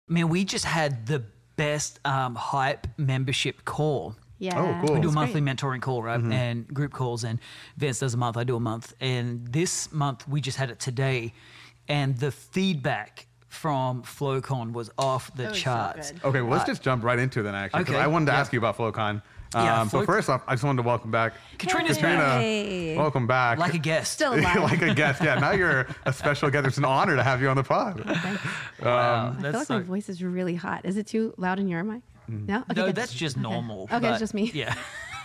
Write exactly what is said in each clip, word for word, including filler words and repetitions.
Man, we just had the best um, hype membership call. Yeah. Oh, cool. We do a That's monthly great. mentoring call, right? Mm-hmm. And group calls, and Vince does a month, I do a month. And this month, we just had it today, and the feedback from FlowCon was off the That was so charts. good. Okay, well, let's just jump right into it then, actually. 'cause Okay, I wanted to yeah. ask you about FlowCon. Um, Yeah, so Flow- first off, I just wanted to welcome back Katrina's Katrina. back. Hey. Welcome back. Like a guest. Still alive. like a guest, yeah. Now you're a special guest. It's an honor to have you on the pod. Wow, I feel like that's my so- voice is really hot. Is it too loud in your mic? No? Okay, No, good. that's just normal. Okay, it's but just me. Yeah.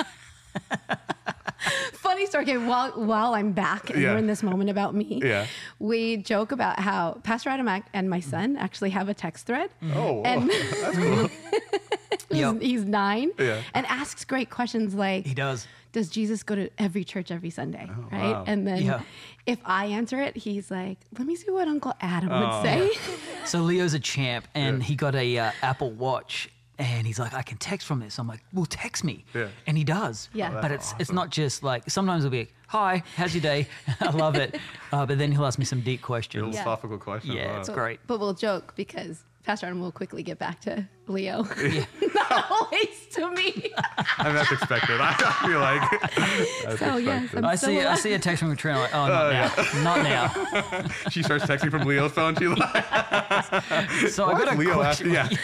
Funny story. Okay, while while I'm back and Yeah. we're in this moment about me, Yeah. we joke about how Pastor Adam ac- and my son actually have a text thread. Oh, And that's cool. he's, Yep. he's nine Yeah. and asks great questions like, He does. does Jesus go to every church every Sunday? right? wow. And then Yeah. if I answer it, he's like, let me see what Uncle Adam would Oh. say. So Leo's a champ, and Yeah. he got a uh, Apple Watch, and he's like, I can text from this. I'm like, well, text me. Yeah. And he does. Yeah. Oh, but it's it's not just like, sometimes it'll be like, hi, how's your day? I love it. Uh, but then he'll ask me some deep questions. Philosophical question. Yeah, Wow. it's But- great. But we'll joke because Pastor Adam will quickly get back to Leo. Not always to me. I mean, that's expected. I feel like that's So, yes, expected. I'm I still see I alive. see a text from Katrina, like, oh, not now. Not now. She starts texting from Leo's phone. She like, So I Why got is a Leo question. asking-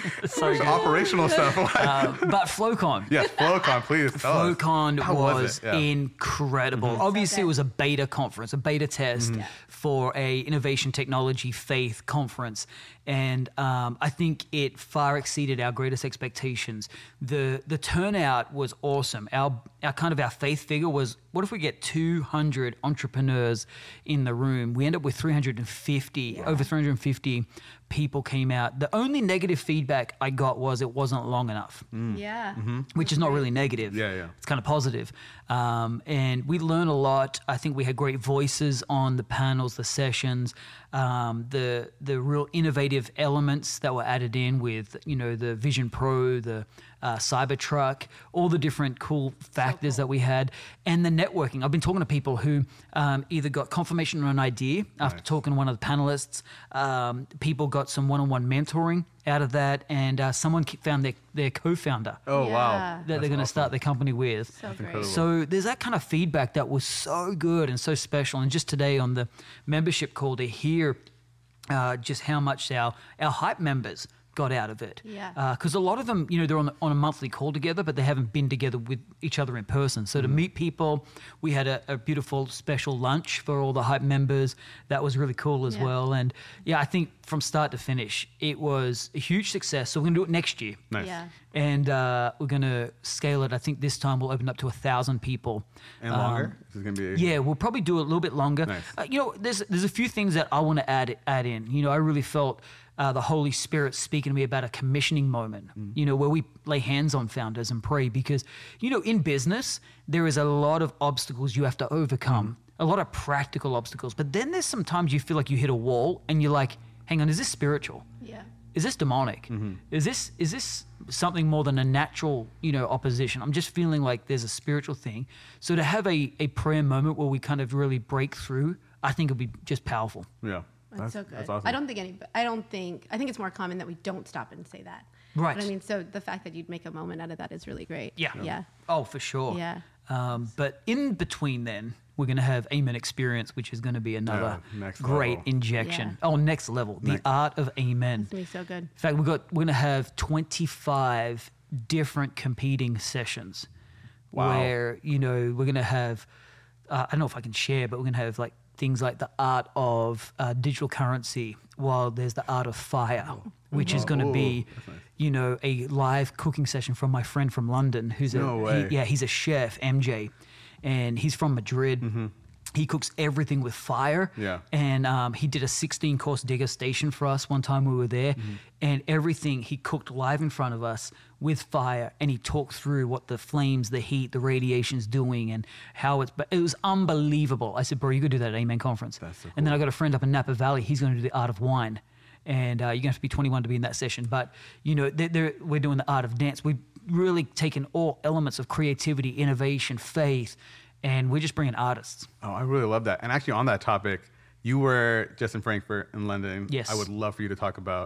so good. operational stuff. Uh, but FlowCon. yes, FlowCon, please tell us. FlowCon How was, was it? Yeah. incredible. Obviously, So it was a beta conference, a beta test for a innovation, technology, faith conference, and um, I think it far exceeded our greatest expectations. the The turnout was awesome. Our our kind of our faith figure was, what if we get two hundred entrepreneurs in the room? We end up with three hundred fifty, over three hundred fifty people came out. The only negative feedback I got was it wasn't long enough. Yeah. Which is not really negative. Yeah, yeah. It's kind of positive. Um, and we learned a lot. I think we had great voices on the panels, the sessions, um, the the real innovative elements that were added in with, you know, the Vision Pro, the uh, Cybertruck, all the different cool factors that we had, and the networking. I've been talking to people who um, either got confirmation on an idea after Nice. talking to one of the panelists. Um, people got some one-on-one mentoring out of that, and uh, someone ki- found their, their co-founder Oh, Yeah. wow. that they're That's going to awesome. start their company with. So great. incredible. So there's that kind of feedback that was so good and so special. And just today on the membership call to hear uh, just how much our, our hype members got out of it. Yeah. Because a lot of them, you know, they're on, on a monthly call together, but they haven't been together with each other in person. So to meet people, we had a, a beautiful special lunch for all the hype members. That was really cool as Yeah. well. And yeah, I think from start to finish, it was a huge success. So we're going to do it next year. Nice. Yeah. And uh, we're going to scale it. I think this time we'll open up to a thousand people. And Um, longer? This is going to be... yeah, we'll probably do it a little bit longer. Nice. Uh, you know, there's there's a few things that I want to add add in. You know, I really felt uh, the Holy Spirit speaking to me about a commissioning moment. Mm. You know, where we lay hands on founders and pray, because you know, in business there is a lot of obstacles you have to overcome, Mm. a lot of practical obstacles. But then there's sometimes you feel like you hit a wall and you're like, hang on, is this spiritual? Yeah. Is this demonic? Mm-hmm. Is this is this something more than a natural, you know, opposition? I'm just feeling like there's a spiritual thing. So to have a, a prayer moment where we kind of really break through, I think it'll be just powerful. Yeah. That's, so good. That's awesome. I don't think any. I don't think. I think it's more common that we don't stop and say that. Right. But I mean, so the fact that you'd make a moment out of that is really great. Yeah. Yeah. Oh, for sure. Yeah. Um, but in between then, we're going to have Amen Experience, which is going to be another Yeah, next great level. injection. Yeah. Oh, next level. The Next- art of Amen. It's gonna be so good. In fact, we got we're gonna have twenty-five different competing sessions, Wow. where you know we're gonna have uh, I don't know if I can share, but we're gonna have like things like the art of uh, digital currency, while there's the art of fire, which is gonna Oh, be that's nice. you know a live cooking session from my friend from London, who's No a way. He, yeah he's a chef, M J, and he's from Madrid. He cooks everything with fire. Yeah. And um, he did a sixteen course degustation for us one time we were there. And everything he cooked live in front of us with fire. And he talked through what the flames, the heat, the radiation's doing and how it's, but it was unbelievable. I said, bro, you could do that at Amen Conference. That's so And then I got a friend up in Napa Valley. He's going to do the art of wine. And uh, you're going to have to be twenty-one to be in that session. But, you know, they're, they're, we're doing the art of dance. We've really taken all elements of creativity, innovation, faith, and we're just bringing artists. Oh, I really love that. And actually, on that topic, you were just in Frankfurt in London. Yes. I would love for you to talk about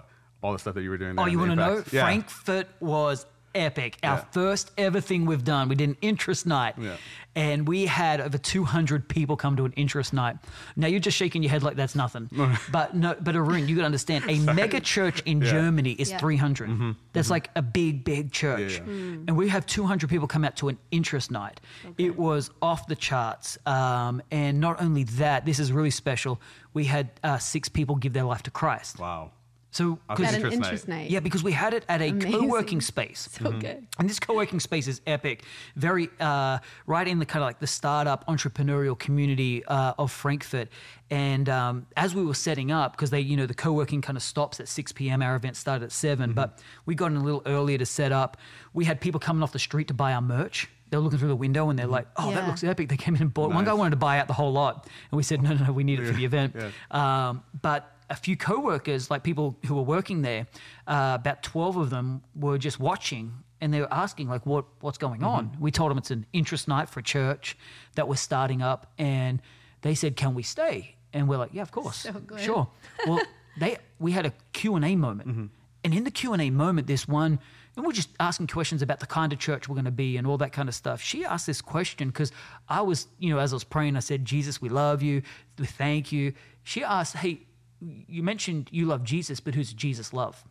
all the stuff that you were doing Oh, there. you and want the to know? impacts. Yeah. Frankfurt was epic. Our Yeah. first ever thing we've done. We did an interest night. Yeah. And we had over two hundred people come to an interest night. Now you're just shaking your head like that's nothing. but no, but Arun, you got to understand, a mega church in Yeah. Germany is Yeah. three hundred. Mm-hmm. That's like a big, big church. Yeah, yeah. And we have two hundred people come out to an interest night. It was off the charts. Um, and not only that, this is really special. We had uh, six people give their life to Christ. Wow. So, At 'cause- At an Interest night. interest night. yeah, because we had it at a Amazing. co-working space. So good. And this co-working space is epic, very uh, right in the kind of like the startup entrepreneurial community uh, of Frankfurt. And um, as we were setting up, because they, you know, the co-working kind of stops at six p.m. Our event started at seven, but we got in a little earlier to set up. We had people coming off the street to buy our merch. They were looking through the window and they're like, "Oh, that Yeah. looks epic." They came in and bought. One Nice. guy wanted to buy out the whole lot, and we said, "No, no, no, we need it for the event." Yeah. Um, but a few co-workers, like people who were working there, uh, about twelve of them were just watching, and they were asking like, "What what's going on?" We told them it's an interest night for a church that we're starting up, and they said, "Can we stay?" And we're like, "Yeah, of course, So good. sure." Well, they we had a Q and A moment, and in the Q and A moment, this one. And we're just asking questions about the kind of church we're going to be and all that kind of stuff. She asked this question because I was, you know, as I was praying, I said, "Jesus, we love you. We thank you." She asked, "Hey, you mentioned you love Jesus, but who's Jesus love?"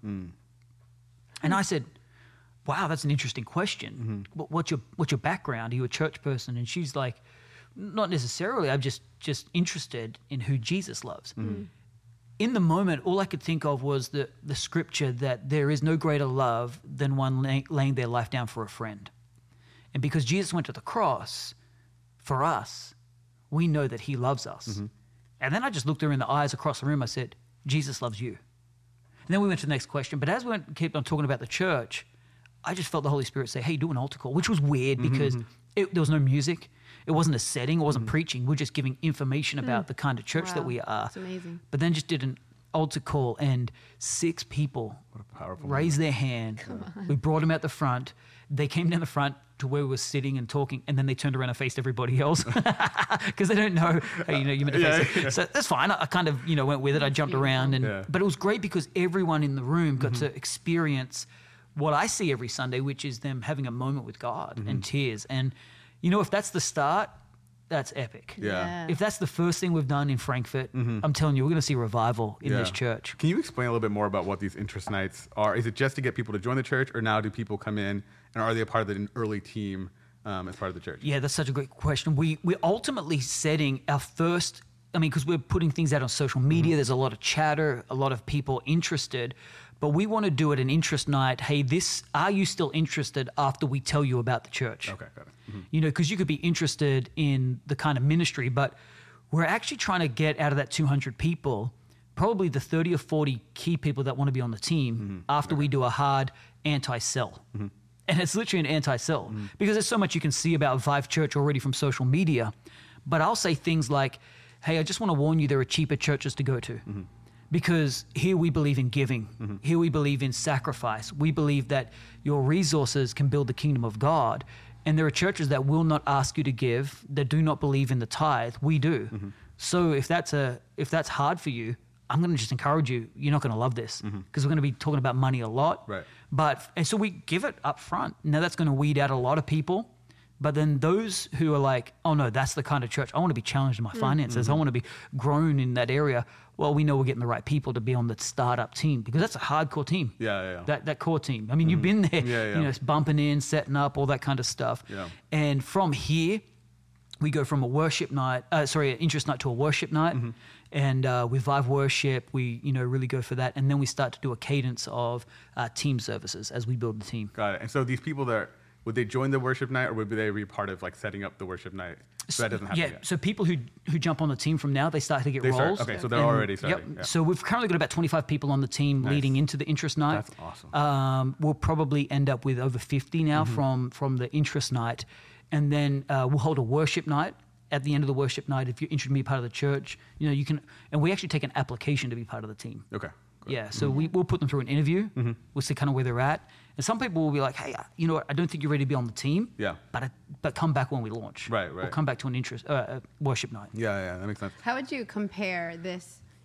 And I said, "Wow, that's an interesting question. What, what's your what's your background? Are you a church person?" And she's like, "Not necessarily. I'm just just interested in who Jesus loves." In the moment, all I could think of was the, the scripture that there is no greater love than one lay, laying their life down for a friend. And because Jesus went to the cross for us, we know that he loves us. And then I just looked her in the eyes across the room. I said, "Jesus loves you." And then we went to the next question. But as we went, kept on talking about the church, I just felt the Holy Spirit say, "Hey, do an altar call," which was weird because it, there was no music. It wasn't a setting. It wasn't preaching. We're just giving information about the kind of church that Wow. we are. It's amazing. But then just did an altar call, and six people Powerful. raised their hand. We brought them out the front. They came down the front to where we were sitting and talking, and then they turned around and faced everybody else because they don't know, hey, you know, you're meant to Yeah, face it. yeah. So that's fine. I, I kind of, you know, went with it. I jumped around, and Yeah. but it was great because everyone in the room got Mm-hmm. to experience what I see every Sunday, which is them having a moment with God Mm-hmm. and tears. And you know, if that's the start, that's epic. Yeah. If that's the first thing we've done in Frankfurt, I'm telling you, we're going to see revival in this Yeah. church. Can you explain a little bit more about what these interest nights are? Is it just to get people to join the church, or now do people come in and are they a part of the early team um, as part of the church? Yeah, that's such a great question. We we're ultimately setting our first. I mean, because we're putting things out on social media. There's a lot of chatter, a lot of people interested, but we want to do it an interest night. Hey, this are you still interested after we tell you about the church? Okay, got it. Mhm. You know, because you could be interested in the kind of ministry, but we're actually trying to get out of that two hundred people, probably the thirty or forty key people that want to be on the team after we do a hard anti-sell. And it's literally an anti-sell because there's so much you can see about Vive Church already from social media. But I'll say things like, "Hey, I just want to warn you there are cheaper churches to go to." Because here we believe in giving. Here we believe in sacrifice. We believe that your resources can build the kingdom of God. And there are churches that will not ask you to give, that do not believe in the tithe. We do. So if that's a if that's hard for you, I'm going to just encourage you. You're not going to love this because we're going to be talking about money a lot. Right. But and so we give it up front. Now that's going to weed out a lot of people. But then those who are like, "Oh no, that's the kind of church I want to be challenged in my finances. I want to be grown in that area." Well, we know we're getting the right people to be on the startup team because that's a hardcore team. Yeah, yeah, yeah. That that core team. I mean, you've been there. Yeah, yeah. You know, bumping in, setting up, all that kind of stuff. Yeah. And from here, we go from a worship night, uh, sorry, an interest night to a worship night. Mm-hmm. And uh, with Vive Worship, we you know really go for that, and then we start to do a cadence of uh, team services as we build the team. Got it. And so these people that would they join the worship night, or would they be part of like setting up the worship night? So that doesn't happen yeah, yet. so people who who jump on the team from now, they start to get They start- roles. okay, so they're And- already starting, Yep. yeah. So we've currently got about twenty-five people on the team Nice. leading into the interest night. That's awesome. Um, we'll probably end up with over fifty now Mm-hmm. from from the interest night, and then uh, we'll hold a worship night. At the end of the worship night, if you're interested in being part of the church, you know you can, and we actually take an application to be part of the team. Okay. Good. Yeah, so we, we'll put them through an interview. Mm-hmm. We'll see kind of where they're at. And some people will be like, "Hey, you know what? I don't think you're ready to be on the team. Yeah. But I, but come back when we launch. Right, Or right. come back to an interest uh, uh, worship night." Yeah, yeah, that makes sense. How would you compare this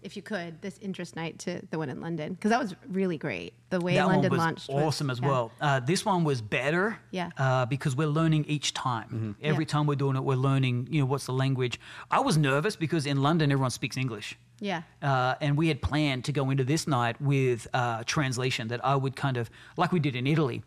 if you could, this interest night to the one in London, because that was really great. The way that London one was launched was awesome as yeah. well. Uh, this one was better Yeah. uh, because we're learning each time. Mm-hmm. Every Yeah. time we're doing it, we're learning, you know, what's the language. I was nervous because in London, everyone speaks English. Yeah. Uh, and we had planned to go into this night with uh, translation that I would kind of, like we did in Italy.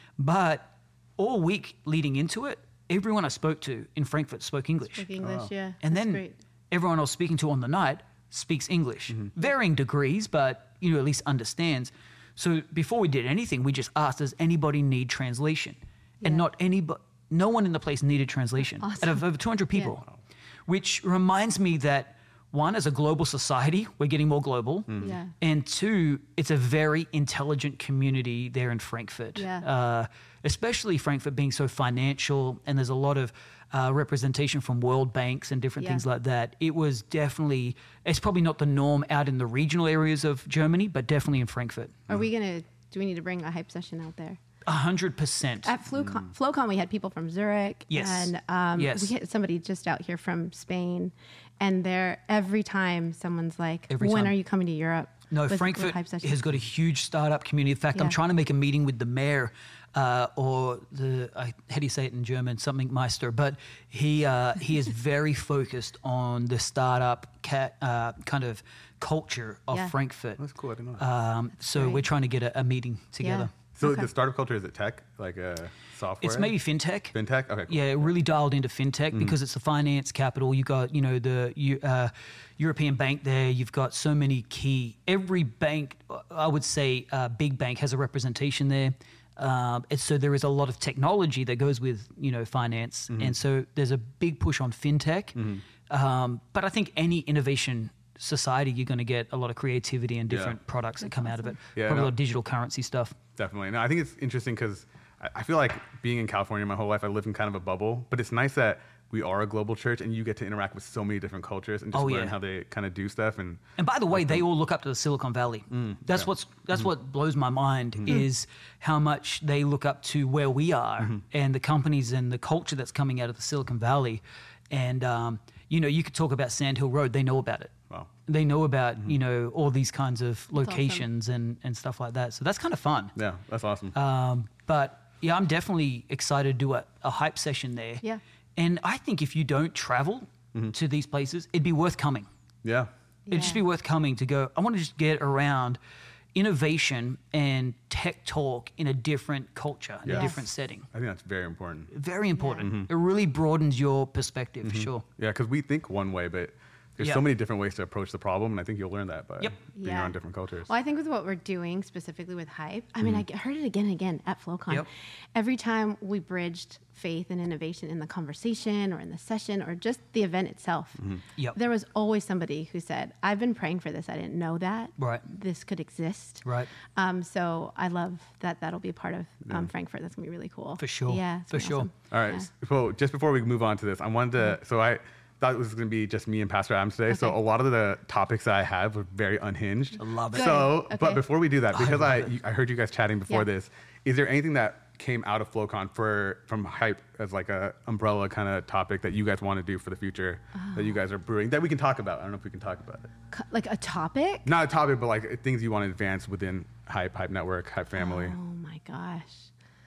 But all week leading into it, everyone I spoke to in Frankfurt spoke English. Speak English, yeah. And That's then great. everyone I was speaking to on the night speaks English, Mm-hmm. varying degrees, but you know at least understands. So before we did anything, we just asked, does anybody need translation? And Yeah. not anybody, no one in the place needed translation. Awesome. Out of over two hundred people, which reminds me that one, as a global society, we're getting more global. Yeah. And two, it's a very intelligent community there in Frankfurt. Yeah. Uh, especially Frankfurt being so financial, and there's a lot of uh, representation from world banks and different Yeah. things like that. It was definitely, it's probably not the norm out in the regional areas of Germany, but definitely in Frankfurt. Are we gonna? Do we need to bring a hype session out there? A hundred percent. At FlowCon, FlowCon, we had people from Zurich. Yes. And um, Yes. we had somebody just out here from Spain. And they're, every time someone's like, Every when time. are you coming to Europe? No, with- with Frankfurt hype sessions? has got a huge startup community. In fact, I'm Yeah. trying to make a meeting with the mayor, uh, or the I, how do you say it in German? Something Meister. But he uh, he is very focused on the startup ca- uh, kind of culture of Yeah. Frankfurt. That's cool. I didn't know that. Um, so great. we're trying to get a, a meeting together. so okay. the startup culture, is it tech, like uh, software? It's maybe fintech. fintech. Okay. Cool. Yeah, really dialed into fintech Mm-hmm. because it's the finance capital. You got, you know, the Eu- uh, European bank there. You've got so many key. Every bank, I would say, uh, big bank has a representation there. Um, and so there is a lot of technology that goes with, you know, finance, Mm-hmm. and so there's a big push on fintech. Um, but I think any innovation society, you're going to get a lot of creativity and Yeah. different products that come out of it. Yeah, Probably no. a lot of digital currency stuff. Definitely. No, I think it's interesting because I, I feel like being in California my whole life, I live in kind of a bubble. But it's nice that we are a global church and you get to interact with so many different cultures and just Oh, learn yeah. how they kind of do stuff. And And by the way, they all look up to the Silicon Valley. that's yeah. what's that's what blows my mind is how much they look up to where we are and the companies and the culture that's coming out of the Silicon Valley. And um, you know, you could talk about Sand Hill Road; they know about it. wow. They know about you know all these kinds of locations and and stuff like that. So that's kind of fun. Yeah, that's awesome. Um, but yeah, I'm definitely excited to do a, a hype session there. Yeah. And I think if you don't travel to these places, it'd be worth coming. yeah. It'd just Yeah. be worth coming to go. I want to just get around innovation and tech talk in a different culture, in Yes. a different setting. I think that's very important. Very important. It really broadens your perspective for sure. Yeah, because we think one way, but there's Yeah. so many different ways to approach the problem. And I think you'll learn that by Yep. being Yeah. around different cultures. Well, I think with what we're doing specifically with hype, I mean, I g- heard it again and again at FlowCon. Yep. Every time we bridged faith and innovation in the conversation or in the session or just the event itself, Yep. there was always somebody who said, I've been praying for this. I didn't know that Right. this could exist. Right. Um, so I love that that'll be a part of um, Frankfurt. That's going to be really cool. For sure. Yeah. it's For gonna be sure. awesome. All right. Yeah. So just before we move on to this, I wanted to. So I thought it was going to be just me and Pastor Adams today. So Okay. a lot of the topics that I have were very unhinged. I love it. So, Good. but Okay. before we do that, because love I it. you- I heard you guys chatting before Yeah. this, is there anything that came out of FlowCon for from hype as like a umbrella kind of topic that you guys want to do for the future that you guys are brewing that we can talk about? I don't know if we can talk about it. Co- Like a topic? Not a topic, but like things you want to advance within hype, hype network, hype family. Oh my gosh.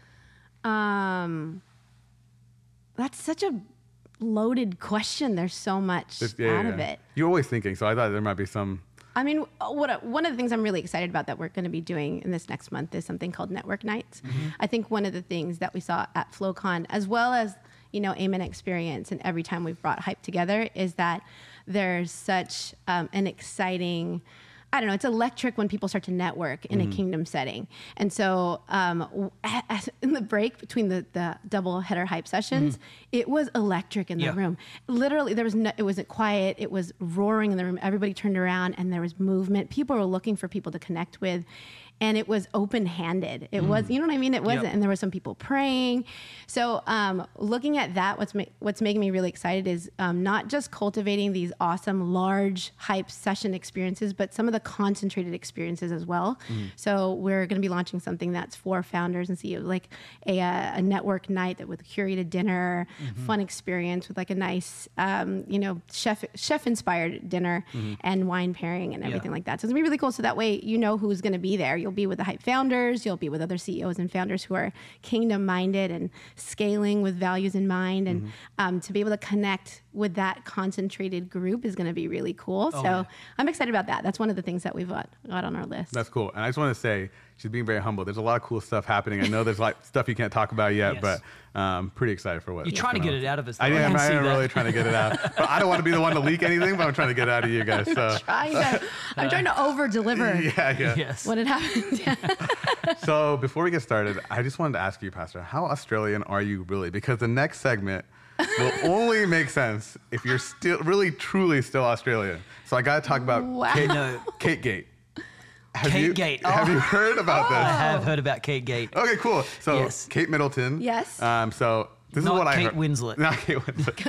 Um, that's such a loaded question. There's so much Just- yeah, out yeah, of yeah. it. You're always thinking, so I thought there might be some. I mean, what one of the things I'm really excited about that we're going to be doing in this next month is something called Network Nights. I think one of the things that we saw at FlowCon, as well as you know, Amen Experience, and every time we've brought hype together, is that there's such um, an exciting. I don't know, it's electric when people start to network in a kingdom setting. And so um, w- a- as- in the break between the, the double header hype sessions, it was electric in the Yeah. room. Literally, there was no, it wasn't quiet. It was roaring in the room. Everybody turned around and there was movement. People were looking for people to connect with. and it was open-handed. It was, you know what I mean? It wasn't, Yep. and there were some people praying. So um, looking at that, what's ma- what's making me really excited is um, not just cultivating these awesome, large, hype session experiences, but some of the concentrated experiences as well. So we're going to be launching something that's for founders and C E Os, like a, uh, a network night that with curated dinner, fun experience with like a nice, um, you know, chef chef inspired dinner and wine pairing and everything Yeah. like that. So it's gonna be really cool. So that way you know who's gonna be there. You'll be with the hype founders. You'll be with other C E Os and founders who are kingdom minded and scaling with values in mind. And um, to be able to connect with that concentrated group is gonna be really cool. Oh, so yeah. I'm excited about that. That's one of the things that we've got, got on our list. That's cool. And I just want to say, she's being very humble. There's a lot of cool stuff happening. I know there's like stuff you can't talk about yet, Yes. but um, pretty excited for what. You're trying to get it out of us. I though. am. can I see am that. really trying to get it out. But I don't want to be the one to leak anything, but I'm trying to get it out of you guys. So trying to, I'm trying to over deliver yeah, yeah. Yes. when it happens. Yeah. So before we get started, I just wanted to ask you, Pastor, how Australian are you really? Because the next segment will only make sense if you're still really, truly still Australian. So I got to talk about Wow. Kate, No. Kate Gate. Have Kate you, Gate. Have Oh. you heard about I this? have heard about Kate Gate. Okay, cool. So Yes. Kate Middleton. Yes. Um, so this Not is what I Kate heard. Winslet. Not Kate Winslet.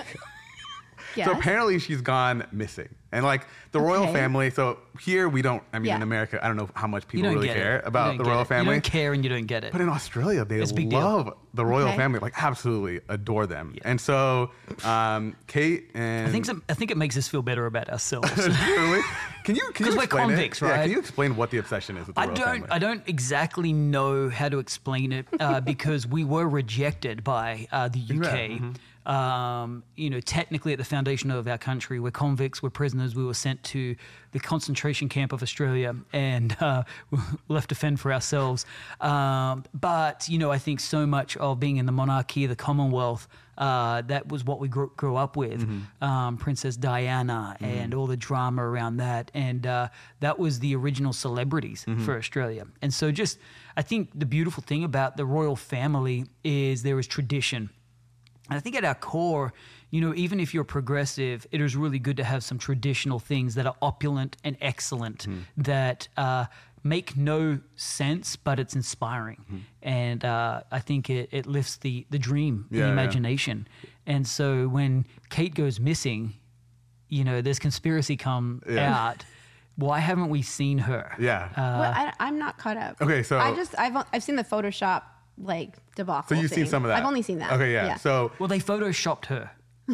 Yes. So apparently she's gone missing. And like the royal Okay. family, so here we don't, I mean, Yeah. in America, I don't know how much You people don't really get care it. You about don't the get royal it. family. You don't care and you don't get it. But in Australia, they It's a big deal. love the royal Okay. family, like absolutely adore them. And so um, Kate and I think some, I think it makes us feel better about ourselves. really, can you can you 'Cause we're explain convicts, it? Yeah, right? can you explain what the obsession is with the I royal don't. family? I don't exactly know how to explain it uh, because we were rejected by uh, the U K. Yeah, Um, you know, technically at the foundation of our country, we're convicts, we're prisoners. We were sent to the concentration camp of Australia and uh, left to fend for ourselves. Um, but you know, I think so much of being in the monarchy, the Commonwealth. Uh, that was what we grew, grew up with, um, Princess Diana and all the drama around that. And uh, that was the original celebrities for Australia. And so just, I think the beautiful thing about the royal family is there is tradition. And I think at our core, you know, even if you're progressive, it is really good to have some traditional things that are opulent and excellent that uh, make no sense, but it's inspiring. And uh, I think it, it lifts the, the dream, Yeah, the yeah. imagination. And so when Kate goes missing, you know, there's conspiracy come Yeah. out. Why haven't we seen her? Yeah. Uh, well, I, I'm not caught up. Okay, so- I just I've I've seen the Photoshop like debacle. so you've seen thing. some of that. I've only seen that. Okay, yeah. So Well, they photoshopped her.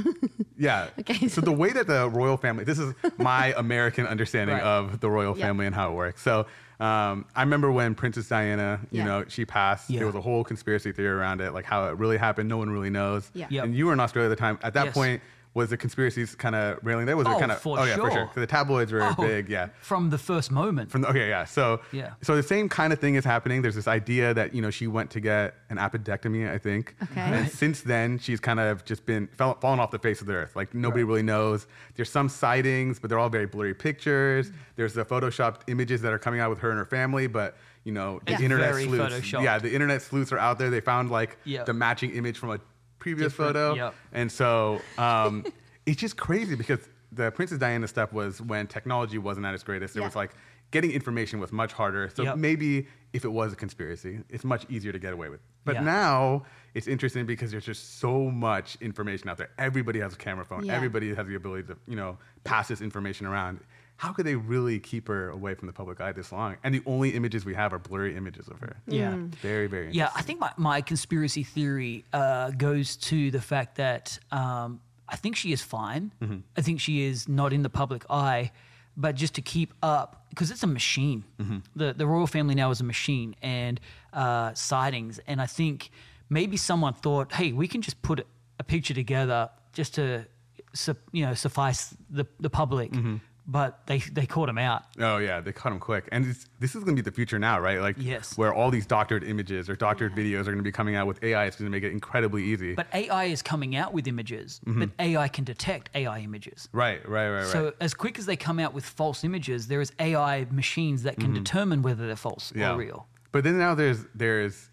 yeah. Okay. So the way that the royal family, this is my American understanding Right. of the royal Yeah. family and how it works. So um, I remember when Princess Diana, you Yeah. know, she passed. Yeah. There was a whole conspiracy theory around it, like how it really happened. No one really knows. Yeah. Yep. And you were in Australia at the time. At that Yes. point, was the conspiracies kind of railing there? Was Oh, it kind of? for oh yeah, for sure. sure. 'Cause the tabloids were Oh, big. Yeah. From the first moment. From the, okay, yeah. So Yeah. so the same kind of thing is happening. There's this idea that you know she went to get an appendectomy, I think. Okay. And Right. since then, she's kind of just been fell, fallen off the face of the earth. Like nobody Right. really knows. There's some sightings, but they're all very blurry pictures. There's the photoshopped images that are coming out with her and her family, but you know the It's internet very sleuths. photoshopped. Yeah, the internet sleuths are out there. They found like Yeah. the matching image from a previous Different, photo, yep. and so um, it's just crazy because the Princess Diana stuff was when technology wasn't at its greatest. There Yeah. was like getting information was much harder. So Yep. maybe if it was a conspiracy, it's much easier to get away with. But Yeah. now it's interesting because there's just so much information out there. Everybody has a camera phone. Yeah. Everybody has the ability to, you know, pass this information around. How could they really keep her away from the public eye this long? And the only images we have are blurry images of her. Yeah. Very, very Yeah, interesting. I think my, my conspiracy theory uh, goes to the fact that um, I think she is fine. Mm-hmm. I think she is not in the public eye, but just to keep up, because it's a machine. Mm-hmm. The the royal family now is a machine, and uh, sightings. And I think maybe someone thought, hey, we can just put a picture together just to, su- you know, suffice the the public. Mm-hmm. But they they caught him out. Oh yeah, they caught him quick, and it's, this is going to be the future now, right? Like, Yes. where all these doctored images or doctored videos are going to be coming out with A I. It's going to make it incredibly easy. But A I is coming out with images, but A I can detect A I images. right, right, right, right. So as quick as they come out with false images, there is A I machines that can determine whether they're false yeah. or real. But then now there's there's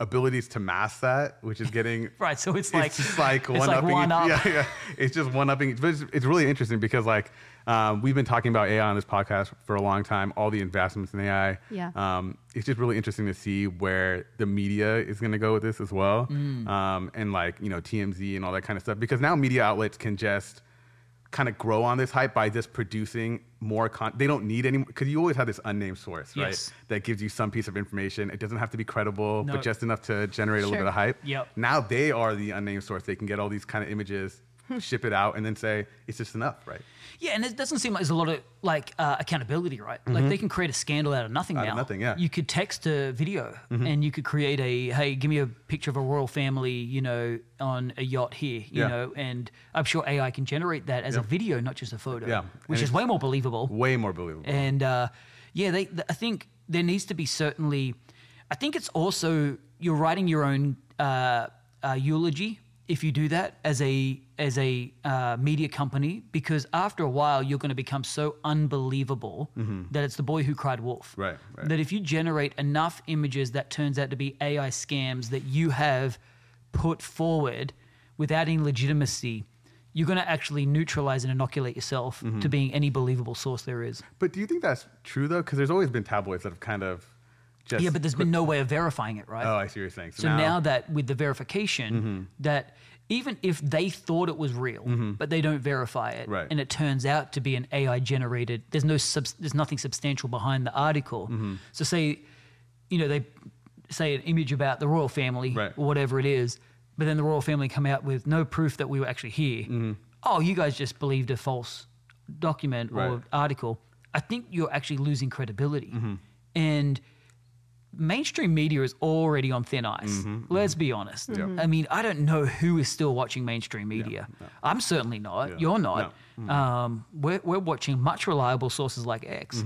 abilities to mask that, which is getting right. So it's like it's just like it's one like upping. one up. Yeah, yeah. It's just one upping. But it's, it's really interesting because like um, we've been talking about A I on this podcast for a long time. All the investments in A I. Yeah. Um, it's just really interesting to see where the media is going to go with this as well, Mm. um, and like you know T M Z and all that kind of stuff. Because now media outlets can just kind of grow on this hype by just producing more content. They don't need any, because you always have this unnamed source, right? Yes. That gives you some piece of information. It doesn't have to be credible, No. but just enough to generate a Sure. little bit of hype. Yep. Now they are the unnamed source. They can get all these kind of images, ship it out, and then say it's just enough, right? Yeah, and it doesn't seem like there's a lot of like uh, accountability, right? Like they can create a scandal out of nothing Out now. of nothing, yeah. You could text a video, and you could create a hey, give me a picture of a royal family, you know, on a yacht here, you Yeah. know, and I'm sure A I can generate that as a Yeah. video, not just a photo, Yeah. which And is it's- way more believable. Way more believable. And uh, yeah, they, th- I think there needs to be certainly. I think it's also you're writing your own uh, uh, eulogy if you do that as a as a uh, media company, because after a while you're going to become so unbelievable that it's the boy who cried wolf. Right, right. That if you generate enough images that turns out to be A I scams that you have put forward without any legitimacy, you're going to actually neutralize and inoculate yourself Mm-hmm. to being any believable source there is. But do you think that's true though? Because there's always been tabloids that have kind of just Yeah, but there's been no way of verifying it, right? Oh, I see what you're saying. so now, that with the verification, Mm-hmm. that even if they thought it was real, but they don't verify it, Right. and it turns out to be an A I generated, there's no subs- there's nothing substantial behind the article. Mm-hmm. So say, you know, they say an image about the royal family Right. or whatever it is, but then the royal family come out with no proof that we were actually here. Mm-hmm. Oh, you guys just believed a false document or Right. article. I think you're actually losing credibility. Mm-hmm. And mainstream media is already on thin ice. Let's be honest. Yeah. I mean, I don't know who is still watching mainstream media. I'm certainly not. Yeah. You're not. No. Um, we're, we're watching much reliable sources like X.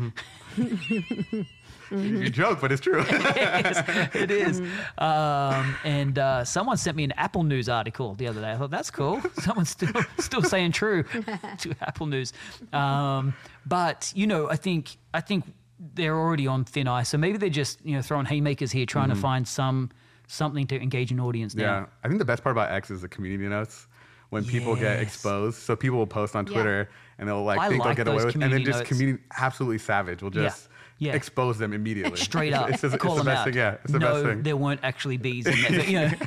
You joke, but it's true. It is. Um, and uh, someone sent me an Apple News article the other day. I thought, that's cool. Someone's still still saying true to Apple News. Um, but, you know, I think I think they're already on thin ice. So maybe they're just, you know, throwing haymakers here, trying to find some something to engage an audience now. Yeah, I think the best part about X is the community notes. When people get Yes. exposed, so people will post on Yeah. Twitter and they'll like I think like they'll get those away with, and then community just notes. community absolutely savage will Yeah. just Yeah. expose them immediately. Straight up, it's, just, call it's the them best out. thing. Yeah, it's the no, best thing. there weren't actually bees in there. But, you know,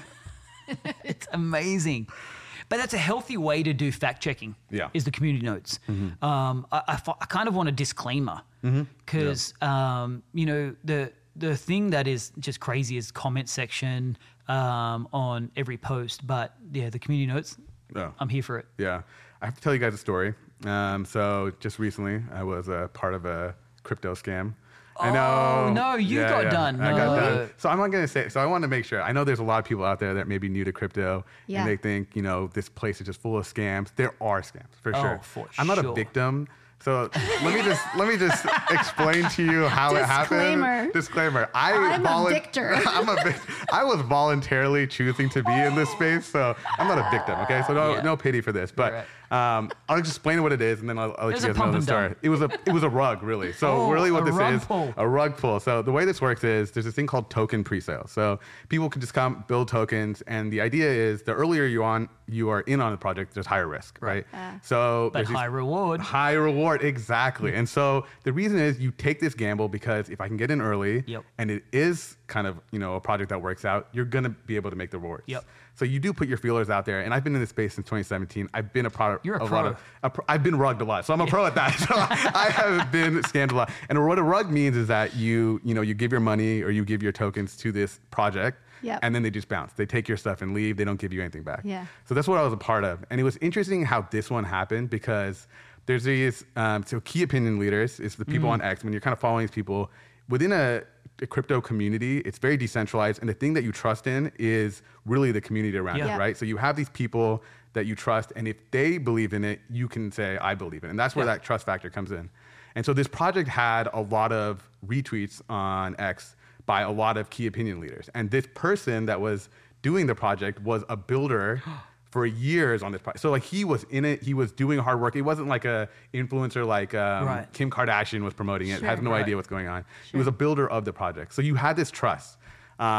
it's amazing. But that's a healthy way to do fact checking. Yeah. Is the community notes. Um, I, I, fi- I kind of want a disclaimer because um, you know the the thing that is just crazy is comment section um, on every post. But yeah, the community notes. Yeah. I'm here for it. Yeah, I have to tell you guys a story. Um, so just recently, I was a part of a crypto scam. I Oh, know. no, you got done. I got No. done. So I'm not gonna say. So I want to make sure. I know there's a lot of people out there that may be new to crypto Yeah. and they think you know this place is just full of scams. There are scams for Oh, sure. for I'm not a sure. victim. So let me just let me just explain to you how it Disclaimer. happened. Disclaimer. I I'm a volun- victor. I'm a vic- I was voluntarily choosing to be in this space, so I'm not a victim. Okay, so no Yeah. no pity for this. But um, I'll just explain what it is, and then I'll, I'll let There's you a guys know pump the and story. dump. It was a it was a rug, really. So Oh, really, what a this rug is pull. a rug pull. So the way this works is there's this thing called token pre-sale. So people can just come build tokens, and the idea is the earlier you on you are in on the project, there's higher risk, right? Ah. So But there's these- high reward. High reward, exactly. And so the reason is you take this gamble because if I can get in early Yep. and it is kind of, you know, a project that works out, you're going to be able to make the rewards. Yep. So you do put your feelers out there. And I've been in this space since twenty seventeen. I've been a product. You're a lot pro. of, a pro- I've been rugged a lot. So I'm a pro at that. So I have been scammed a lot. And what a rug means is that you, you know, you give your money or you give your tokens to this project. Yep. And then they just bounce. They take your stuff and leave. They don't give you anything back. Yeah. So that's what I was a part of. And it was interesting how this one happened because there's these, um, so key opinion leaders, it's the people Mm. on X. When you're kind of following these people, within a, a crypto community, it's very decentralized. And the thing that you trust in is really the community around Yeah. it, Yeah. right? So you have these people that you trust. And if they believe in it, you can say, I believe in it. And that's where Yeah. that trust factor comes in. And so this project had a lot of retweets on X by a lot of key opinion leaders. And this person that was doing the project was a builder for years on this project. So like he was in it, he was doing hard work. It wasn't like a influencer like um, Right. Kim Kardashian was promoting it, Sure. has no Right. idea what's going on. He was a builder of the project. So you had this trust. Um,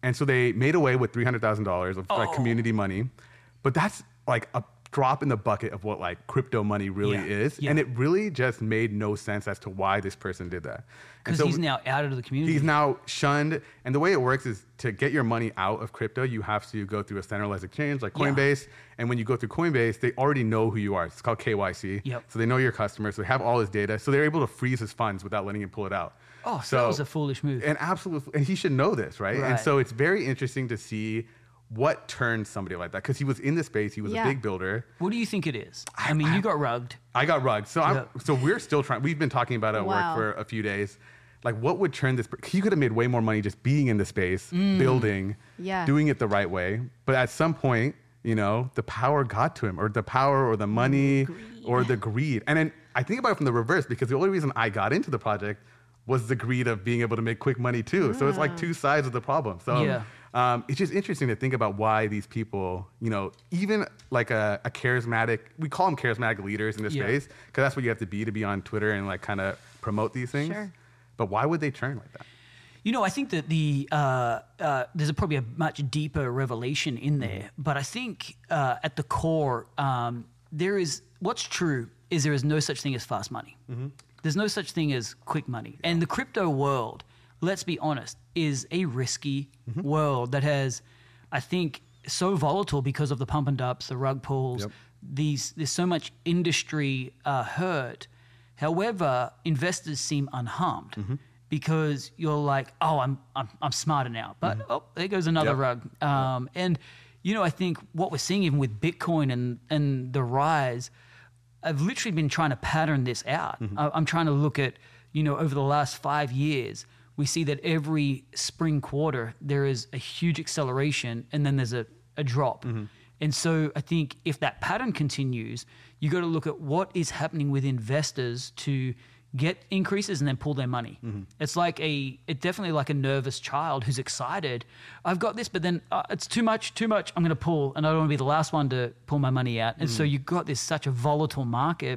and so they made away with three hundred thousand dollars of like Oh. community money, but that's like a drop in the bucket of what like crypto money really Yeah. is, Yeah. and it really just made no sense as to why this person did that. And Because so he's now out of the community. he's now shunned, and the way it works is to get your money out of crypto, you have to go through a centralized exchange like Yeah. Coinbase, and when you go through Coinbase, they already know who you are. It's called K Y C. Yep. So they know your customer, so they have all his data, so they're able to freeze his funds without letting him pull it out. Oh, so that was a foolish move. And absolutely, and he should know this, right? And Right. so it's very interesting to see what turned somebody like that, because he was in the space, he was Yeah. a big builder. What do you think it is? I mean, you got rugged. I got rugged. So I'm, Yeah. so we're still trying. We've been talking about it at Wow. work for a few days. Like, what would turn this? He could have made way more money just being in the space, Mm. building, Yeah. doing it the right way. But at some point, you know, the power got to him, or the power, or the money, or the greed. And then I think about it from the reverse, because the only reason I got into the project was the greed of being able to make quick money too. So it's like two sides of the problem. So Yeah. um, it's just interesting to think about why these people, you know, even like a, a charismatic, we call them charismatic leaders in this Yeah. space, because that's what you have to be to be on Twitter and like kind of promote these things. Sure. But why would they turn like that? You know, I think that the uh, uh, there's a, probably a much deeper revelation in there, but I think uh, at the core, um, there is what's true is there is no such thing as fast money. There's no such thing as quick money, and the crypto world, let's be honest, is a risky world that has, I think, so volatile because of the pump and dumps, the rug pulls. Yep. These there's so much industry uh, hurt. However, investors seem unharmed because you're like, oh, I'm I'm, I'm smarter now, but oh, there goes another Yep. rug. Um, And you know, I think what we're seeing even with Bitcoin and and the rise, I've literally been trying to pattern this out. I, I'm trying to look at, you know, over the last five years, we see that every spring quarter there is a huge acceleration and then there's a, a drop. And so I think if that pattern continues, you got to look at what is happening with investors to get increases and then pull their money. It's like a, it's definitely like a nervous child who's excited. I've got this, but then uh, it's too much, too much. I'm going to pull, and I don't want to be the last one to pull my money out. And so you've got this such a volatile market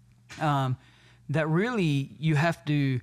um, that really you have to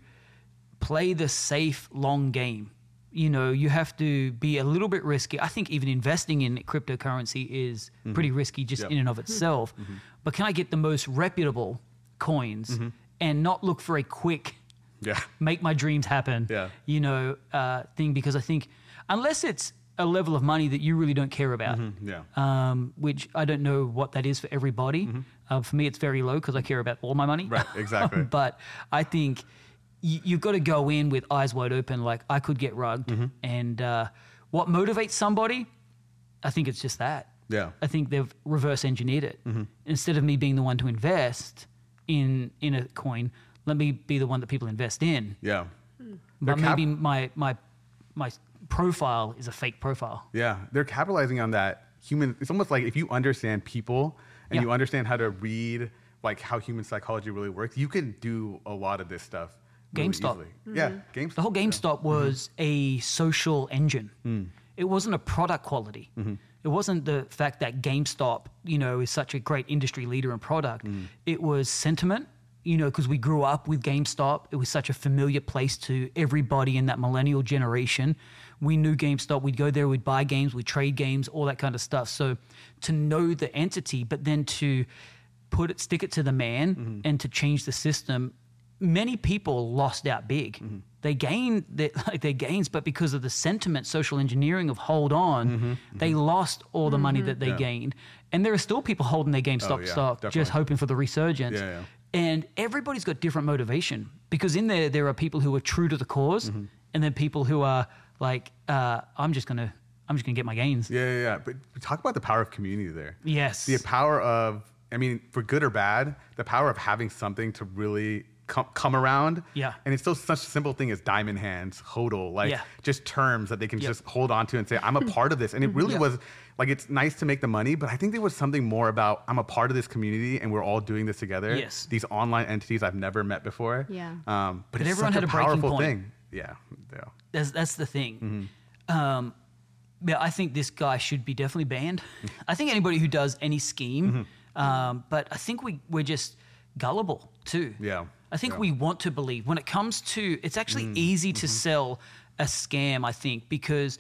play the safe long game. You know, you have to be a little bit risky. I think even investing in cryptocurrency is pretty risky just Yep. in and of itself. But can I get the most reputable coins and not look for a quick Yeah. make my dreams happen, Yeah. you know, uh, thing? Because I think unless it's a level of money that you really don't care about, Yeah. um, which I don't know what that is for everybody. Uh, for me, it's very low because I care about all my money. Right, exactly. But I think you, you've got to go in with eyes wide open, like I could get rugged. And uh, what motivates somebody, I think it's just that. Yeah. I think they've reverse engineered it. Instead of me being the one to invest in in a coin, let me be the one that people invest in. Yeah. But They're cap- maybe my my my profile is a fake profile. Yeah, they're capitalizing on that human. It's almost like if you understand people and Yeah. you understand how to read like how human psychology really works, you can do a lot of this stuff. Really GameStop. easily. Yeah, GameStop. The whole GameStop was a social engine. It wasn't a product quality. It wasn't the fact that GameStop, you know, is such a great industry leader in product. It was sentiment, you know, because we grew up with GameStop. It was such a familiar place to everybody in that millennial generation. We knew GameStop. We'd go there, we'd buy games, we'd trade games, all that kind of stuff. So to know the entity, but then to put it, stick it to the man and to change the system, many people lost out big. Mm-hmm. They gained their, like their gains, but because of the sentiment, social engineering of hold on, Mm-hmm. they lost all the money that they Yeah. gained. And there are still people holding their GameStop Oh, yeah, stock, definitely. just hoping for the resurgence. Yeah, yeah. And everybody's got different motivation because in there, there are people who are true to the cause Mm-hmm. and then people who are like, uh, I'm just going to, I'm just going to get my gains. Yeah, yeah, yeah. But talk about the power of community there. Yes. The power of, I mean, for good or bad, the power of having something to really come, come around. Yeah. And it's still such a simple thing as diamond hands, hodl, like Yeah. just terms that they can Yep. just hold on to and say, I'm a part of this. And it really Yeah. was like, it's nice to make the money, but I think there was something more about, I'm a part of this community and we're all doing this together. Yes. These online entities I've never met before. Yeah. Um, but But it's everyone such had a a breaking powerful point. thing. Yeah. Yeah. That's that's the thing. Mm-hmm. Um, yeah, I think this guy should be definitely banned. I think anybody who does any scheme, Mm-hmm. um, but I think we we're just gullible too. Yeah, I think yeah. Mm-hmm. we want to believe when it comes to. It's actually easy to sell a scam. I think because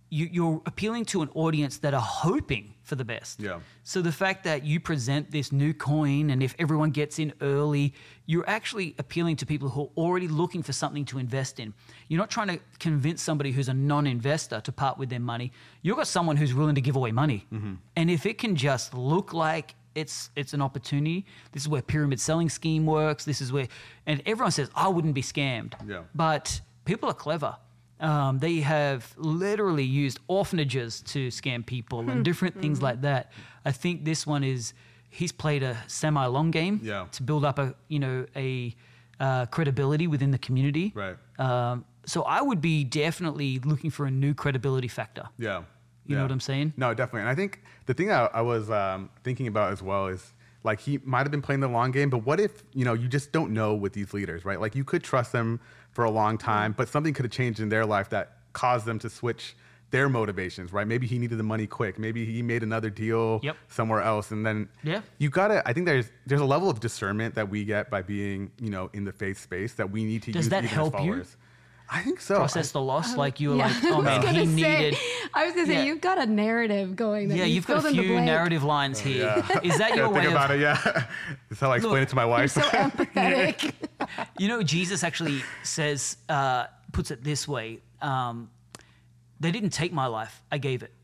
you, you're appealing to an audience that are hoping for the best. Yeah. So the fact that you present this new coin, and if everyone gets in early, you're actually appealing to people who are already looking for something to invest in. You're not trying to convince somebody who's a non-investor to part with their money. You've got someone who's willing to give away money. Mm-hmm. And if it can just look like it's it's an opportunity, this is where pyramid selling scheme works. This is where, and everyone says, I wouldn't be scammed. Yeah. But people are clever. Um, they have literally used orphanages to scam people and different things like that. I think this one is, he's played a semi-long game Yeah. to build up a, you know, a uh, credibility within the community. Right. Um, so I would be definitely looking for a new credibility factor. Yeah. You know what I'm saying? No, definitely. And I think the thing I, I was um, thinking about as well is, like, he might have been playing the long game, but what if, you know, you just don't know with these leaders, right? Like, you could trust them for a long time, but something could have changed in their life that caused them to switch their motivations, right? Maybe he needed the money quick. Maybe he made another deal Yep. somewhere else. And then Yeah. you gotta, I think there's there's a level of discernment that we get by being, you know, in the faith space that we need to Does use that even help as you? followers. I think so. Process the loss, like you were Yeah. like, oh I was man, gonna he say- needed. I was gonna say Yeah. you've got a narrative going. That Yeah, you you've got a filled in the few blank. narrative lines here. Yeah. Is that I your gotta way think of? about it, yeah. That's how I explain Look, it to my You're wife. so empathetic. You know, Jesus actually says, uh, puts it this way: um, they didn't take my life; I gave it.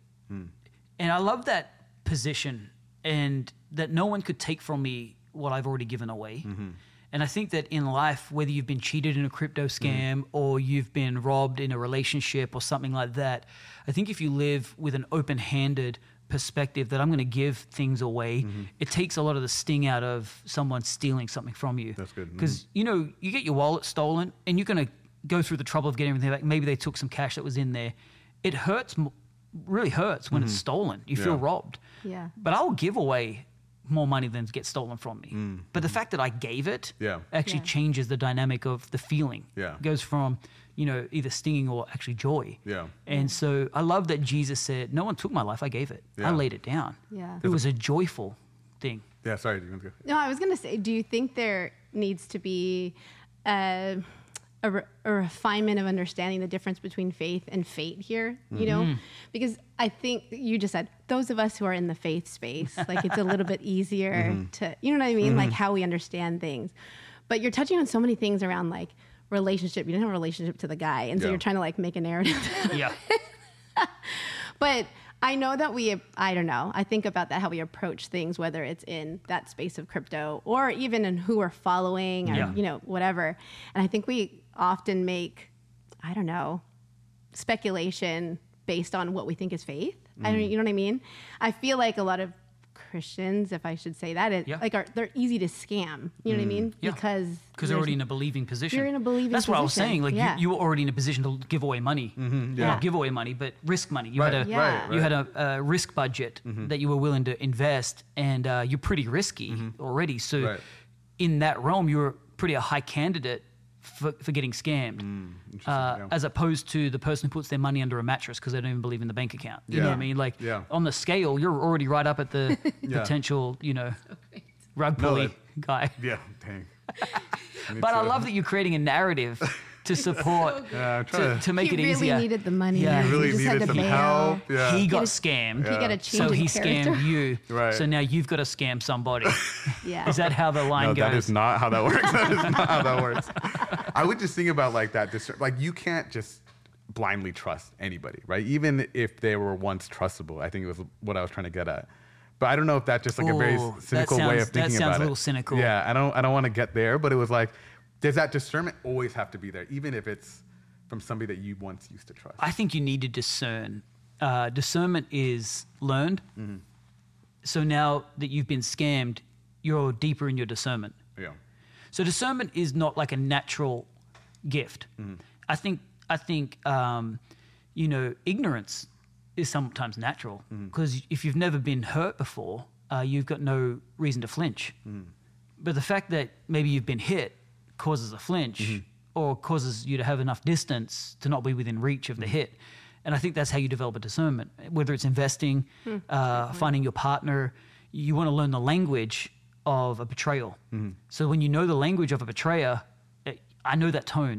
And I love that position, and that no one could take from me what I've already given away. Mm-hmm. And I think that in life, whether you've been cheated in a crypto scam or you've been robbed in a relationship or something like that, I think if you live with an open-handed perspective that I'm going to give things away, Mm-hmm. it takes a lot of the sting out of someone stealing something from you. That's good. Because, you know, you get your wallet stolen and you're going to go through the trouble of getting everything back. Maybe they took some cash that was in there. It hurts, m- really hurts when it's stolen. You feel Mm-hmm. Yeah. robbed. Yeah. But I'll give away more money than gets stolen from me. But the fact that I gave it Yeah. actually Yeah. changes the dynamic of the feeling. Yeah. It goes from, you know, either stinging or actually joy. Yeah. And so I love that Jesus said, no one took my life, I gave it. Yeah. I laid it down. Yeah. It was a joyful thing. Yeah, sorry. Do you want to go? No, I was going to say, do you think there needs to be a, a, re- a refinement of understanding the difference between faith and fate here? You Mm-hmm. know, because I think you just said those of us who are in the faith space, like it's a little bit easier Mm-hmm. to, you know what I mean? Like how we understand things. But you're touching on so many things around like relationship. You didn't have a relationship to the guy. And so Yeah. you're trying to like make a narrative. Yeah. But I know that we, I don't know, I think about that, how we approach things, whether it's in that space of crypto or even in who we're following or, Yeah. you know, whatever. And I think we often make, I don't know, speculation based on what we think is faith. I don't, you know what I mean? I feel like a lot of Christians, if I should say that, it, Yeah. like are they're easy to scam. You know what I mean? Yeah. Because Because they're already in there's- a believing position. You're in a believing That's what I was position. saying. Like Yeah. you, you were already in a position to give away money. yeah. Not give away money, but risk money. You Right, had a Yeah. right, right. you had a, a risk budget that you were willing to invest, and uh, you're pretty risky already. So Right. in that realm, you're pretty a high candidate for, for getting scammed, interesting, uh, yeah. as opposed to the person who puts their money under a mattress because they don't even believe in the bank account. You know Yeah. what I mean? Like Yeah. on the scale, you're already right up at the Yeah. potential, you know, rug No, pulley that- guy. Yeah, dang. Me But I too. love that you're creating a narrative to support, Yeah, I'm to, trying to make he it really easier. needed the money. Yeah. He He really just had needed to some bail. help. Yeah. He got a- scammed. He got a Yeah. change So in he character. scammed you. Right. So now you've got to scam somebody. Yeah. Is that how the line No, goes? that is not how that works. That is not how that works. I would just think about like that. Dis- like you can't just blindly trust anybody, right? Even if they were once trustable. I think it was what I was trying to get at. But I don't know if that's just like a very Ooh, that cynical way sounds- of thinking that sounds about a it. little cynical. Yeah, I don't. I don't want to get there, but it was like, does that discernment always have to be there, even if it's from somebody that you once used to trust? I think you need to discern. Uh, discernment is learned. Mm-hmm. So now that you've been scammed, you're deeper in your discernment. Yeah. So discernment is not like a natural gift. I think I think um, you know, ignorance is sometimes natural because if you've never been hurt before, uh, you've got no reason to flinch. But the fact that maybe you've been hit causes a flinch or causes you to have enough distance to not be within reach of the hit. And I think that's how you develop a discernment, whether it's investing, uh, finding your partner. You want to learn the language of a betrayal. So when you know the language of a betrayer, eh, I know that tone.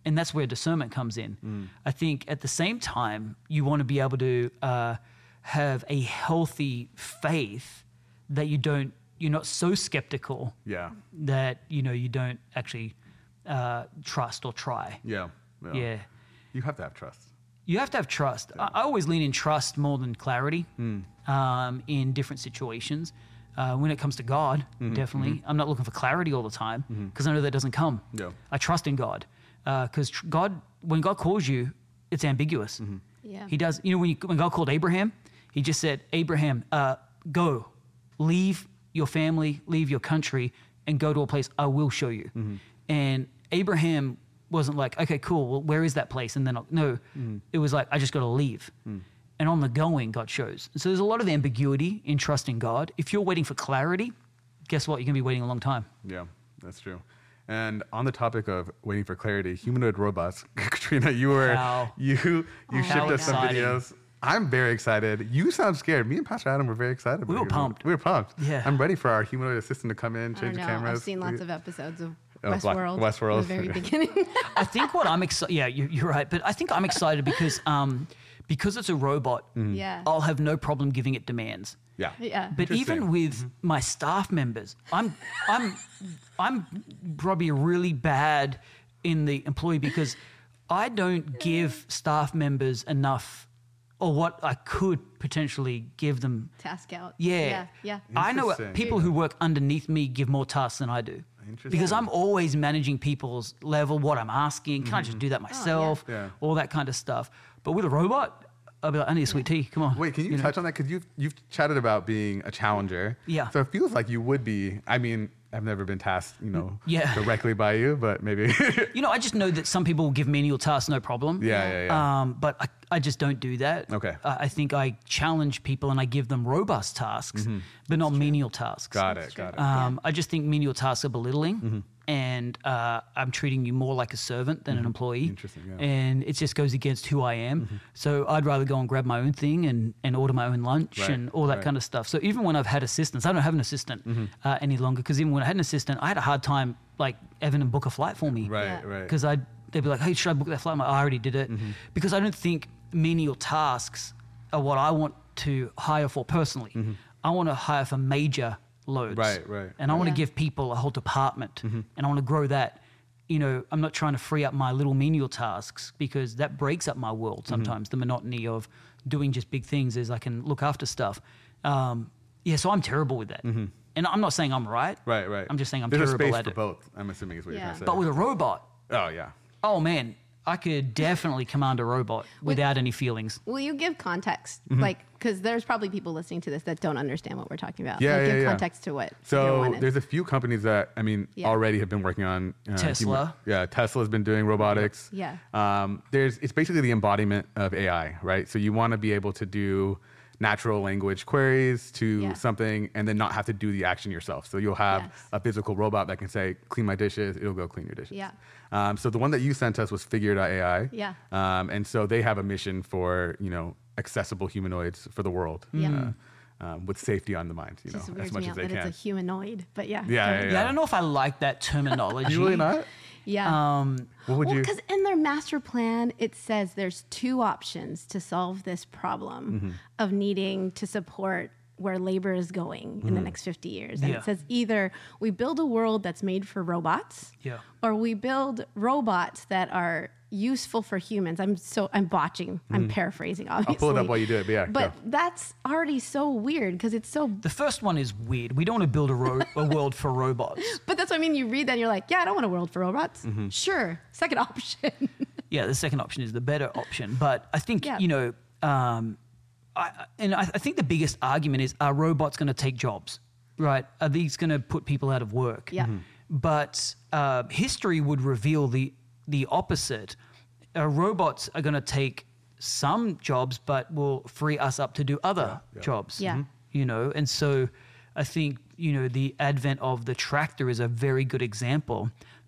and that's where discernment comes in. Mm. I think at the same time, you want to be able to uh, have a healthy faith that you don't, you're not so skeptical Yeah. that, you know, you don't actually uh, trust or try. Yeah. Yeah. You have to have trust. You have to have trust. I, I always lean in trust more than clarity mm. um, in different situations. Uh, when it comes to God, mm-hmm, definitely. Mm-hmm. I'm not looking for clarity all the time because mm-hmm. I know that doesn't come. Yeah. I trust in God because uh, tr- God, when God calls you, it's ambiguous. Mm-hmm. Yeah. He does. You know, when, you, when God called Abraham, he just said, Abraham, uh, go, leave your family, leave your country, and go to a place I will show you. Mm-hmm. And Abraham wasn't like, okay, cool, well, where is that place? And then, I'll, no, mm. it was like, I just got to leave. Mm. And on the going, God shows. And so there's a lot of ambiguity in trusting God. If you're waiting for clarity, guess what? You're going to be waiting a long time. Yeah, that's true. And on the topic of waiting for clarity, humanoid robots, Katrina, you were, How? you, you How shipped us some exciting. videos. I'm very excited. You sound scared. Me and Pastor Adam were very excited. We were pumped. We were pumped. Yeah. I'm ready for our humanoid assistant to come in, I don't change the know. cameras. I've seen lots of episodes of Oh, Black- Westworld. Westworld. From the very beginning. I think what I'm excited, yeah, you, you're right, but I think I'm excited because um, because it's a robot, Mm. Yeah. I'll have no problem giving it demands. Yeah. Yeah. But even Interesting. with Mm-hmm. my staff members, I'm I'm I'm probably really bad in the employee because I don't give staff members enough or what I could potentially give them. Task out. Yeah. Yeah. Yeah. I know Interesting. people who work underneath me give more tasks than I do. Interesting. Because I'm always managing people's level, what I'm asking. Can I just do that myself? Yeah. All that kind of stuff. But with a robot, I'll be like, I need a sweet tea. Come on. Wait, can you, know? touch on that? Because you've, you've chatted about being a challenger. Yeah. So it feels like you would be, I mean, I've never been tasked, you know, Yeah. directly by you, but maybe. You know, I just know that some people will give menial tasks, no problem. yeah, yeah, yeah. Um, but I, I just don't do that. Okay. I, I think I challenge people and I give them robust tasks, but not menial tasks. got it, got it. Um, I just think menial tasks are belittling, and uh, I'm treating you more like a servant than an employee. Interesting, yeah. And it just goes against who I am. So I'd rather go and grab my own thing and, and order my own lunch Right, and all that right. kind of stuff. So even when I've had assistants, I don't have an assistant uh, any longer because even when I had an assistant, I had a hard time like having them book a flight for me. Right, Yeah. right. Because I they'd be like, hey, should I book that flight? I'm like, I already did it. Mm-hmm. Because I don't think menial tasks are what I want to hire for personally. I want to hire for major loads. Mm-hmm. Right, right. And I want to Yeah. give people a whole department Mm-hmm. and I want to grow that. You know, I'm not trying to free up my little menial tasks because that breaks up my world Mm-hmm. sometimes, the monotony of doing just big things is I can look after stuff. Um, yeah, so I'm terrible with that. And I'm not saying I'm right. Mm-hmm. Right, right. I'm just saying I'm There's terrible a space at for it. both, I'm assuming is what Yeah. you're trying to say. But with a robot, oh, yeah. oh man, I could definitely command a robot without any feelings. Will you give context? Mm-hmm. Like, because there's probably people listening to this that don't understand what we're talking about. Yeah, like, yeah, give yeah. context to what. So your one is. there's a few companies that, I mean, Yeah. already have been working on uh, Tesla. human- yeah, Tesla's been doing robotics. Yeah. Um, there's it's basically the embodiment of A I, right? So you want to be able to do natural language queries to Yeah. something and then not have to do the action yourself. So you'll have Yes. a physical robot that can say, clean my dishes, it'll go clean your dishes. Yeah. Um, so the one that you sent us was Figure dot A I. Yeah. Um, and so they have a mission for, you know, accessible humanoids for the world. Yeah. Uh, um, with safety on the mind, you know, Just as weirds much me as out they that can. it's a humanoid, but yeah. Yeah, go yeah, ahead. Yeah, I don't know if I like that terminology. You really not? Yeah. Um, What would well, you? because in their master plan, it says there's two options to solve this problem Mm-hmm. of needing to support where labor is going in the next fifty years. And Yeah. it says either we build a world that's made for robots, Yeah. or we build robots that are useful for humans. I'm so I'm botching. I'm paraphrasing. Obviously, Mm-hmm. I'll pull it up while you do it, but yeah, But go. that's already so weird because it's so. the first one is weird. We don't want to build a, ro- a world for robots. But that's what I mean. You read that and you're like, yeah, I don't want a world for robots. Mm-hmm. Sure, second option. Yeah, the second option is the better option. But I think, Yeah. you know, um, I, and I, I think the biggest argument is, are robots going to take jobs, right? Are these going to put people out of work? Yeah. Mhm. But uh, history would reveal the, the opposite. Uh, robots are going to take some jobs, but will free us up to do other yeah. jobs. Yeah. Mhm. You know, and so I think, you know, the advent of the tractor is a very good example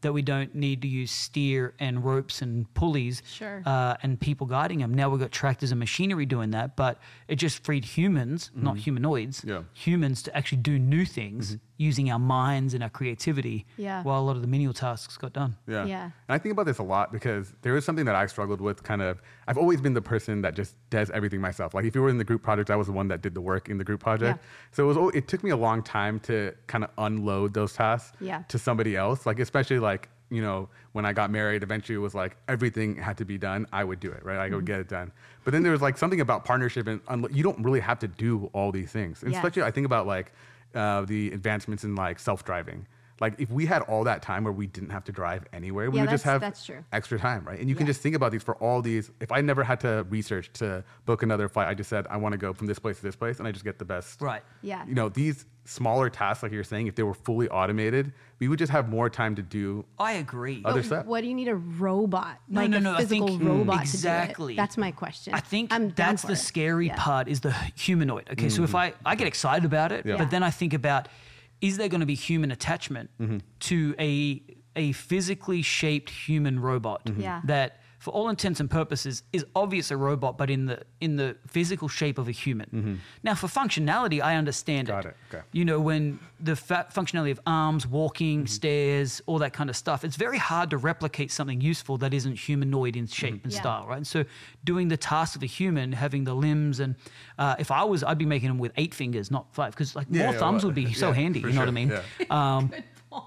that we don't need to use steer and ropes and pulleys Sure. uh, and people guiding them. Now we've got tractors and machinery doing that, but it just freed humans, Mm-hmm. not humanoids, Yeah. humans to actually do new things Mm-hmm. using our minds and our creativity Yeah. while a lot of the menial tasks got done. Yeah. Yeah. And I think about this a lot because there is something that I struggled with kind of. I've always been the person that just does everything myself. Like if you were in the group project, I was the one that did the work in the group project. Yeah. So it was. al- It took me a long time to kind of unload those tasks Yeah. to somebody else. Like especially like, you know, when I got married, eventually it was like everything had to be done. I would do it, right? I would get it done. But then there was like something about partnership and unlo- you don't really have to do all these things. And Yes. especially I think about like uh, the advancements in like self-driving. Like if we had all that time where we didn't have to drive anywhere, we Yeah, would just that's- have that's true. extra time, right? And you can Yeah. just think about these for all these. If I never had to research to book another flight, I just said I want to go from this place to this place, and I just get the best. Right. Yeah. You know, these smaller tasks, like you're saying, if they were fully automated, we would just have more time to do I agree. other But stuff. what do you need a robot? No, like no, a no, I physical think- robot exactly. to do it? That's my question. I think I'm down that's for the it. scary Yeah. part is the humanoid. Okay, so if I, I get excited about it, Yeah. but then I think about, is there going to be human attachment to a a physically shaped human robot Yeah. that, for all intents and purposes, is obvious a robot, but in the in the physical shape of a human. Now, for functionality, I understand Got it. it, okay. You know, when the fa- functionality of arms, walking, stairs, all that kind of stuff, it's very hard to replicate something useful that isn't humanoid in shape and Yeah. style, right? And so doing the task of a human, having the limbs, and uh, if I was, I'd be making them with eight fingers, not five, because like Yeah, more yeah, thumbs well, would be so yeah, handy, for you know what I sure, mean? yeah. Um,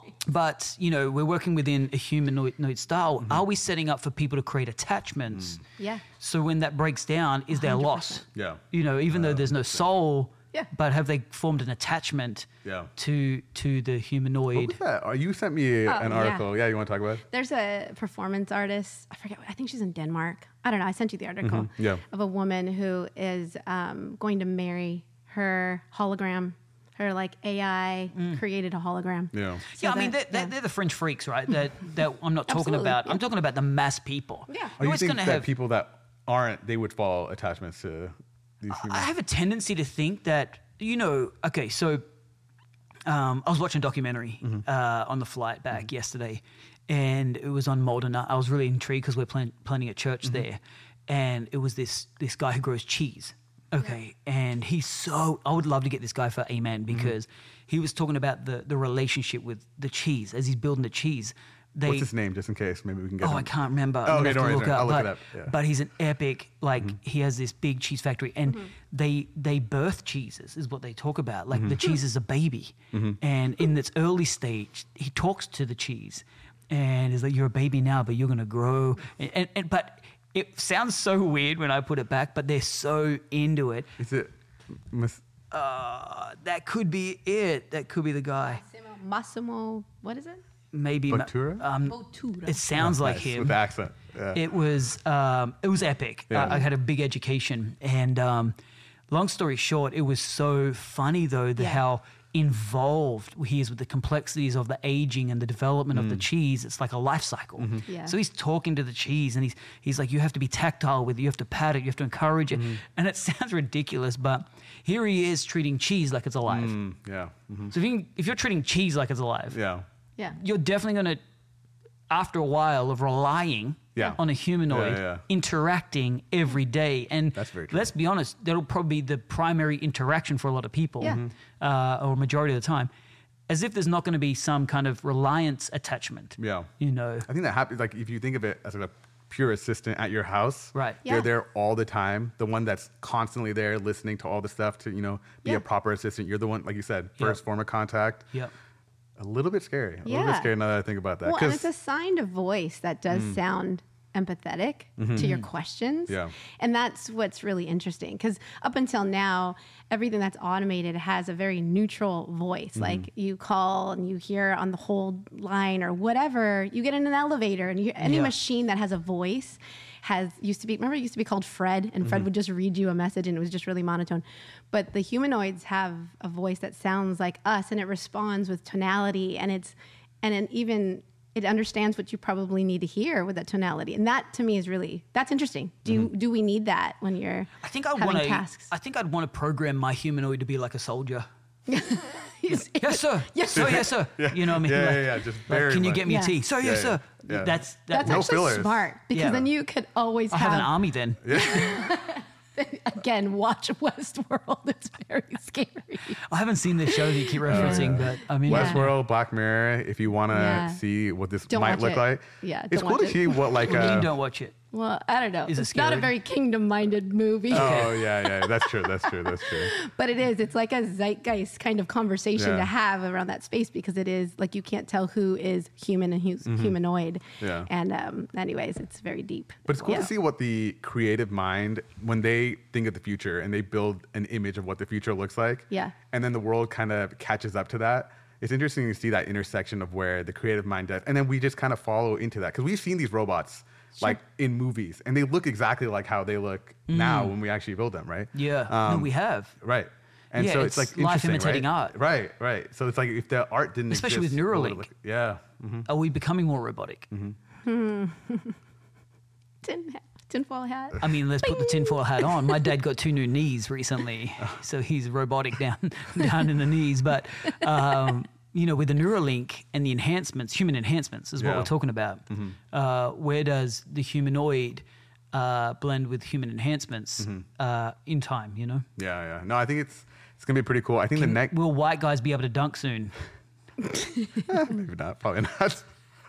but, you know, we're working within a humanoid style. Mm-hmm. Are we setting up for people to create attachments? Mm. Yeah. So when that breaks down, is there loss? Yeah. You know, even though there's no soul, Yeah. but have they formed an attachment Yeah. to to the What humanoid? was that? Oh, you sent me Oh, an yeah. article. Yeah, you want to talk about it? There's a performance artist. I forget. I think she's in Denmark. I don't know. I sent you the article Mm-hmm. Yeah. of a woman who is um, going to marry her hologram. Her like A I created a hologram. Yeah. So Yeah, I mean, the- they're, they're, yeah. they're the fringe freaks, right? That that I'm not talking Absolutely, about. yeah. I'm talking about the mass people. Yeah. Or You're you always think going that to have. people that aren't, they would fall attachments to these I humans? have a tendency to think that, you know, okay, so um, I was watching a documentary Mm-hmm. uh, on the flight back yesterday, and it was on Moldena. I was really intrigued because we're plan- planning a church Mm-hmm. there, and it was this this guy who grows cheese. Okay, and he's so. I would love to get this guy for Amen Mm-hmm. because he was talking about the the relationship with the cheese as he's building the cheese. They, What's his name, just in case? Maybe we can get Oh, him. I can't remember. Oh, I'm gonna okay, have to don't worry, look don't worry. up, I'll look but, it up, yeah. Mm-hmm. but he's an epic. Like he has this big cheese factory, and they they birth cheeses, is what they talk about. Like Mm-hmm. the cheese is a baby, and in its early stage, he talks to the cheese, and is like, "You're a baby now, but you're gonna grow." And, and, and but it sounds so weird when I put it back, but they're so into it. Is it Miss? Uh, that could be it. That could be the guy. Massimo, Massimo, what is it? Maybe. Ma- Bottura? Um, Bottura. it sounds like Nice, him. with the accent. Yeah. It was um, it was epic. Yeah. Uh, I had a big education, and um, long story short, it was so funny though the Yeah. how involved he is with the complexities of the aging and the development of the cheese. It's like a life cycle. Yeah. So he's talking to the cheese, and he's he's like, you have to be tactile with it, you have to pat it, you have to encourage it, and it sounds ridiculous, but here he is treating cheese like it's alive. Mm, yeah. Mhm. So if, you can, if you're treating cheese like it's alive, Yeah. Yeah. you're definitely going to, after a while of relying Yeah. on a humanoid, Yeah, yeah. interacting every day. And That's very true. let's be honest, that'll probably be the primary interaction for a lot of people, Yeah. uh, or majority of the time, as if there's not going to be some kind of reliance attachment. Yeah. You know, I think that happens, like, if you think of it as like a pure assistant at your house, Right. Yeah. they're there all the time. The one that's constantly there listening to all the stuff to, you know, be Yeah. a proper assistant. You're the one, like you said, first Yep. form of contact. Yep. A little bit scary. A little bit Yeah. scary now that I think about that. Well, and 'Cause- it's assigned a voice that does sound empathetic to your questions. Yeah. And that's what's really interesting because up until now, everything that's automated has a very neutral voice. Like you call and you hear on the hold line or whatever, you get in an elevator and you, any Yeah. machine that has a voice has used to be, remember it used to be called Fred and Fred would just read you a message and it was just really monotone. But the humanoids have a voice that sounds like us and it responds with tonality and it's, and it even, it understands what you probably need to hear with that tonality. And that to me is really, that's interesting. Do you, do we need that when you're I think I'd having want to. tasks? I think I'd want to program my humanoid to be like a soldier. He's- Yes, sir. Yes, sir. Yes, sir. You know what I mean? Yeah, Like- yeah, yeah, just like, very can you much. get me Yeah. a tea? Sir, yes, Yeah, sir. yeah, yeah. That's that, That's No actually fillers. smart because Yeah. then you could always I have an have, army then. again, watch Westworld. It's very scary. I haven't seen this show that you keep referencing, but I mean, Yeah. Westworld, Black Mirror. If you want to Yeah. see what this Don't might watch look it. like, Yeah, it's don't cool to watch it. see what like. Well, Uh, you don't watch it. Well, I don't know. Is it it's not a scary? very kingdom-minded movie. Oh yeah, yeah. That's true. That's true. That's true. But it is. It's like a zeitgeist kind of conversation Yeah. to have around that space because it is like you can't tell who is human and who's humanoid. Yeah. And um, anyways, it's very deep. But it's cool Yeah. to see what the creative mind, when they think of the future and they build an image of what the future looks like, Yeah. and then the world kind of catches up to that. It's interesting to see that intersection of where the creative mind does, and then we just kind of follow into that because we've seen these robots like in movies, and they look exactly like how they look now when we actually build them, right? Yeah, Um, no, we have. Right. And Yeah, so it's it's, like life interesting, imitating right? art. Right, right. So it's like if the art didn't Especially with exist, what would it Neuralink. look- yeah. Mhm. Are we becoming more robotic? Tin, tinfoil hat. I mean, let's put the tinfoil hat on. My dad got two new knees recently, so he's robotic down down in the knees. But um, you know, with the Neuralink and the enhancements, human enhancements is what Yeah. we're talking about. Uh, where does the humanoid uh, blend with human enhancements uh, in time? You know, Yeah, yeah. No, I think it's it's gonna be pretty cool. I think the next will white guys be able to dunk soon? maybe not, probably not.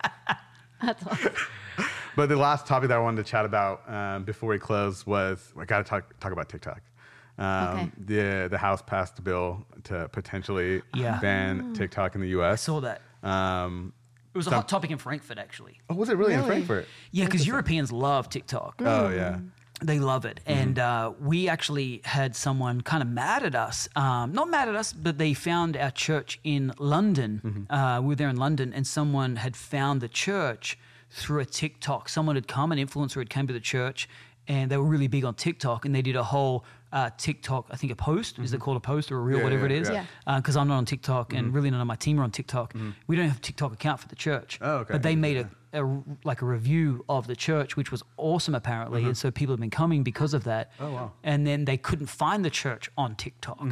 That's awesome. But the last topic that I wanted to chat about um, before we close was I got to talk talk about TikTok. Um, Okay. The the House passed a bill to potentially Yeah. ban TikTok in the U I S. saw that. Um, It was a Some- hot topic in Frankfurt, actually. oh, was it really, in Really? Frankfurt? Yeah, because Europeans love TikTok. Oh yeah. They love it. And uh, we actually had someone kind of mad at us. Um, not mad at us, but they found our church in London. Uh, we were there in London, and someone had found the church through a TikTok. Someone had come, an influencer had come to the church, and they were really big on TikTok, and they did a whole uh, TikTok, I think a post. Is it called a post or a reel, Yeah, whatever yeah, it is? yeah. Because I'm not on TikTok, and really none of my team are on TikTok. We don't have a TikTok account for the church. Oh, okay. But they made a, a like a review of the church, which was awesome apparently, and so people have been coming because of that. Oh, wow. And then they couldn't find the church on TikTok,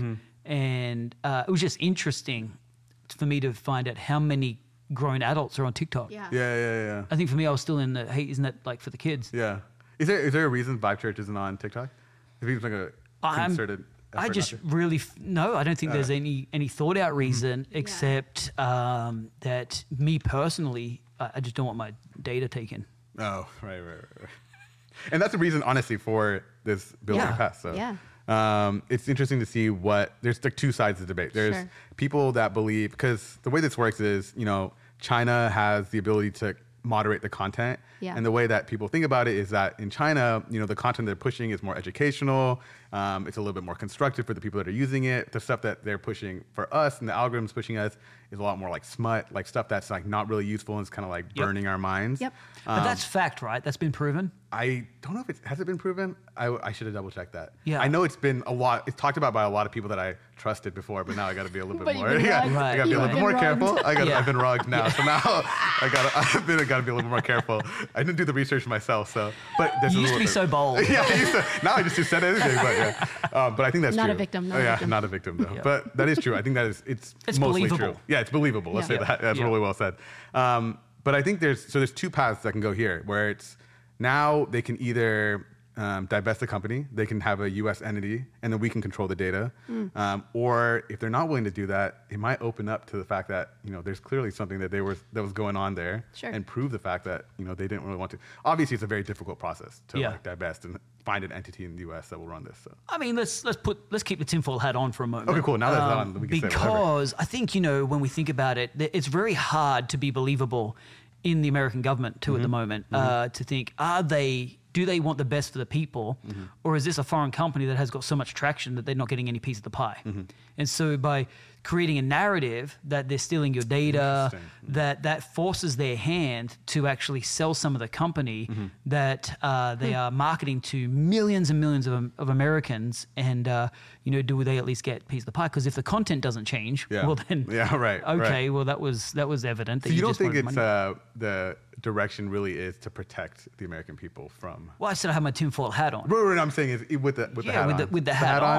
and uh, it was just interesting for me to find out how many grown adults are on TikTok. Yeah. Yeah, yeah, yeah. I think for me, I was still in the hey, isn't that like for the kids? Yeah. Is there is there a reason Vibe Church isn't on TikTok? It seems like a I'm- concerted. I effort just not to. really f- no. I don't think there's any any thought out reason Mm-hmm. except um, that me personally, I, I just don't want my data taken. Oh, right, right, right, right. And that's the reason, honestly, for this bill Yeah. to pass. So, Yeah. um, it's interesting to see what there's like two sides of the debate. There's Sure. people that believe because the way this works is, you know, China has the ability to moderate the content, Yeah. and the way that people think about it is that in China, you know, the content they're pushing is more educational. Um, it's a little bit more constructive for the people that are using it. The stuff that they're pushing for us and the algorithms pushing us is a lot more like smut, like stuff that's like not really useful and it's kind of like Yep. burning our minds. Yep. But that's fact, right? That's been proven. I don't know if it has it been proven. I, I should have double checked that. Yeah. I know it's been a lot. It's talked about by a lot of people that I trusted before, but now I got to be a little bit But you've more. been Yeah, rugged. I got to be a You've little bit been more rugged. careful. I got. Yeah. I've been rugged now, so now I got. I've been. I got to be a little bit more careful. I didn't do the research myself, so. But this You is used a to be little so bold. bit- Yeah, I used to, now I just do said anything, but yeah. Um, but I think that's Not a true. victim, not Oh, a yeah, victim. not a victim though. Yeah. But that is true. I think that is. It's, It's mostly believable. true. Yeah, it's believable. Let's Yeah. say that. That's Yeah. really well said. Um, but I think there's so there's two paths that can go here, where it's now they can either um, divest the company, they can have a U S entity, and then we can control the data. Mm. Um, or if they're not willing to do that, it might open up to the fact that you know there's clearly something that they were that was going on there, Sure. and prove the fact that you know they didn't really want to. Obviously, it's a very difficult process to Yeah. like divest and find an entity in the U S that will run this. So. I mean, let's let's put let's keep the tinfoil hat on for a moment. Okay, cool. Now that's on, we can say whatever. because I think you know when we think about it, th- it's very hard to be believable in the American government too at the Mm-hmm. moment. Uh, to think, are they? Do they want the best for the people, Mm-hmm. or is this a foreign company that has got so much traction that they're not getting any piece of the pie? Mm-hmm. And so by creating a narrative that they're stealing your data, Interesting. that that forces their hand to actually sell some of the company that uh, they are marketing to millions and millions of, of Americans, and uh, you know, do they at least get a piece of the pie? Because if the content doesn't change, Yeah. well then, Yeah, right, okay, right. well that was that was evident. That So you don't just think wanted it's money. uh, the direction really is to protect the American people from? Well, I said I have my tinfoil hat on. What I'm saying is with the with the Yeah, hat with on. the- with the hat on.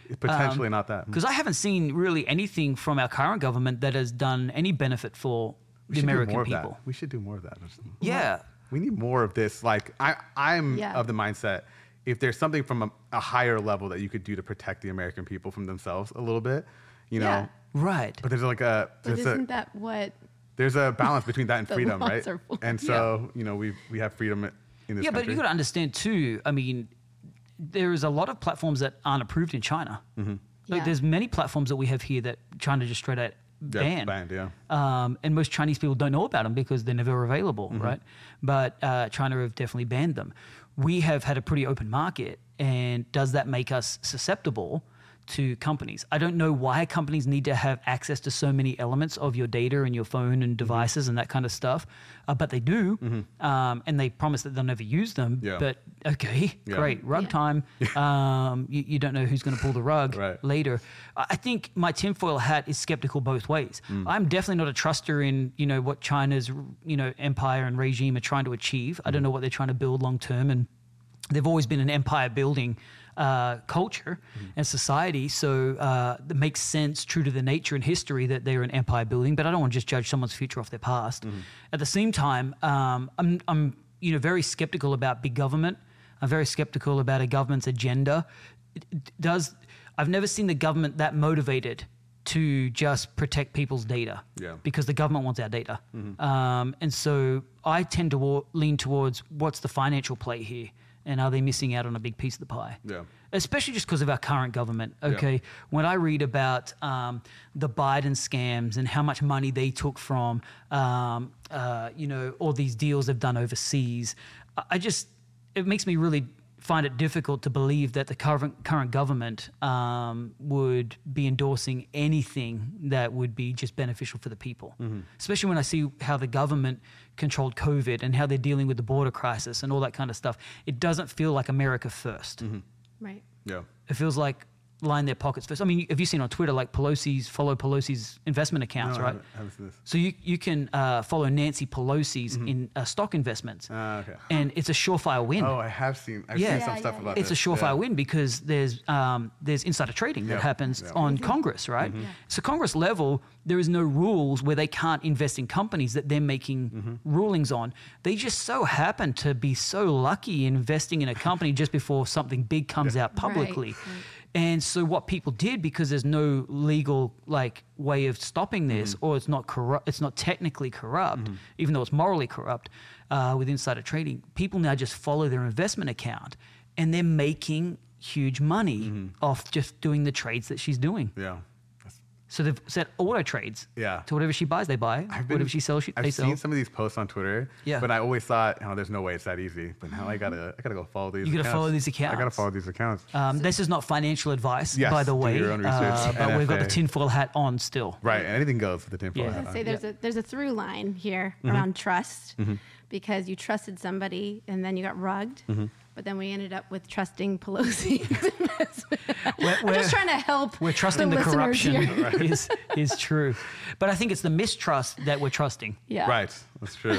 Potentially not that. Because I haven't seen really anything from our current government that has done any benefit for We the should do American more of people. that. We should do more of that. Yeah. We need more of this. Like I, I'm Yeah. of the mindset, if there's something from a, a higher level that you could do to protect the American people from themselves a little bit, you know. Yeah. Right. But there's like a But there's isn't a that what? there's a balance between that and The freedom, laws right? are for. And so you know we we have freedom in this Yeah, but country. you got to understand too. I mean, there is a lot of platforms that aren't approved in China. Mm-hmm. Like, Yeah. there's many platforms that we have here that China just straight out Yeah, banned. banned, yeah. Um, and most Chinese people don't know about them because they're never available, Mm-hmm. right? But uh, China have definitely banned them. We have had a pretty open market, and does that make us susceptible to companies? I don't know why companies need to have access to so many elements of your data and your phone and devices and that kind of stuff, uh, but they do, um, and they promise that they'll never use them. Yeah. But okay, Yeah. great, rug Yeah. time. um, you, you don't know who's going to pull the rug Right. later. I I think my tinfoil hat is skeptical both ways. Mm. I'm definitely not a truster in you know what China's you know empire and regime are trying to achieve. I don't Mm. know what they're trying to build long term, and they've always been an empire building uh, culture Mm. and society. So uh, it makes sense, true to the nature and history, that they're an empire building. But I don't want to just judge someone's future off their past. Mm-hmm. At the same time, um, I'm, I'm you know very skeptical about big government. I'm very skeptical about a government's agenda. It, it does I've never seen the government that motivated to just protect people's data. Yeah. Because the government wants our data. Um, and so I tend to wa- lean towards what's the financial play here, and are they missing out on a big piece of the pie? Yeah. Especially just because of our current government. Okay, when I read about um, the Biden scams and how much money they took from, um, uh, you know, all these deals they've done overseas, I- I just it makes me really find it difficult to believe that the current current government um, would be endorsing anything that would be just beneficial for the people. Especially when I see how the government controlled COVID and how they're dealing with the border crisis and all that kind of stuff. It doesn't feel like America first. Right. Yeah. It feels like line their pockets first. I mean, have you seen on Twitter, like Pelosi's, follow Pelosi's investment accounts, No, I right? haven't- haven't seen this. So you, you can uh, follow Nancy Pelosi's in uh, stock investments. Ah, okay. And it's a surefire win. Oh, I have seen. I've Yeah. seen Yeah, some stuff yeah, about It's a this. surefire yeah. win because there's um, there's insider trading that Yeah, happens yeah. on Congress, right? Yeah. So Congress level, there is no rules where they can't invest in companies that they're making rulings on. They just so happen to be so lucky investing in a company just before something big comes out publicly. Right, right. And so what people did, because there's no legal like way of stopping this, or it's not corrupt, it's not technically corrupt, even though it's morally corrupt uh, with insider trading. People now just follow their investment account, and they're making huge money off just doing the trades that she's doing. Yeah. That's- So they've set auto trades. Yeah. To whatever she buys, they buy. I've been- Whatever she sells, she, I've they seen sell. some of these posts on Twitter, Yeah. but I always thought, oh, there's no way it's that easy. But now I gotta, I gotta go follow these. You gotta accounts. follow these I gotta accounts. follow these accounts. Um, this is not financial advice, Yes, by the do way. your own research. uh, but we've got the N F A. tinfoil hat on still. Right, and anything goes with the tinfoil Yeah. hat I on. say there's a there's a through line here Mm-hmm. around trust, because you trusted somebody and then you got rugged. Mm-hmm. But then we ended up with trusting Pelosi's investment. We're- I'm just trying to help. We're trusting the, listeners corruption here. is is true, but I think it's the mistrust that we're trusting. Yeah. Right, that's true.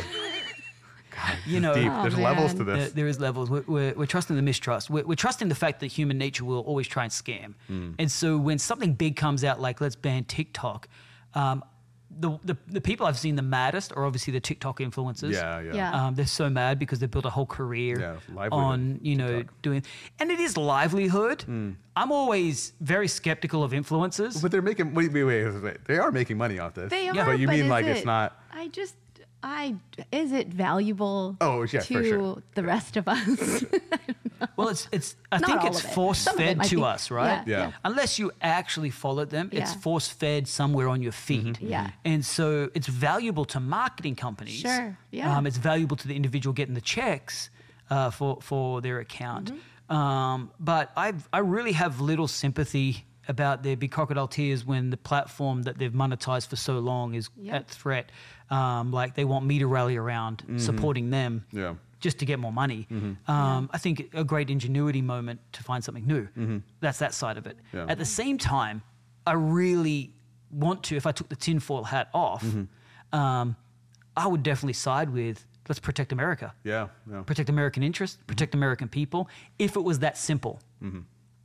You know, Deep. Oh, There's levels man. to there, this. there is levels. We're, we're, we're trusting the mistrust. We're, we're trusting the fact that human nature will always try and scam. Mm. And so when something big comes out, like let's ban TikTok, um, the, the the people I've seen the maddest are obviously the TikTok influencers. Yeah, yeah. Yeah. Um, they're so mad because they built a whole career Yeah, livelihood, on, you know, TikTok. doing, and it is livelihood. I'm always very skeptical of influencers. But they're making. Wait, wait, wait, wait, wait. They are making money off this. They are. Yeah. But you mean is like it- it's not? I just. I is it valuable Oh, yeah, to for sure. the rest of us? Well, it's it's. I Not think all it's of it. force Some of it fed might to be. us, right? Yeah, Yeah. yeah. Unless you actually followed them, it's Yeah. force fed somewhere on your feed. Yeah. And so it's valuable to marketing companies. Sure, yeah. Um, it's valuable to the individual getting the checks uh, for for their account. Mm-hmm. Um, but I I really have little sympathy about their big crocodile tears when the platform that they've monetized for so long is Yeah. at threat. Um, like they want me to rally around supporting them Yeah. just to get more money. Um, I think a great ingenuity moment to find something new. That's that side of it. Yeah. At the same time, I really want to, if I took the tinfoil hat off, um, I would definitely side with let's protect America, Yeah, yeah. protect American interests, protect American people, if it was that simple. And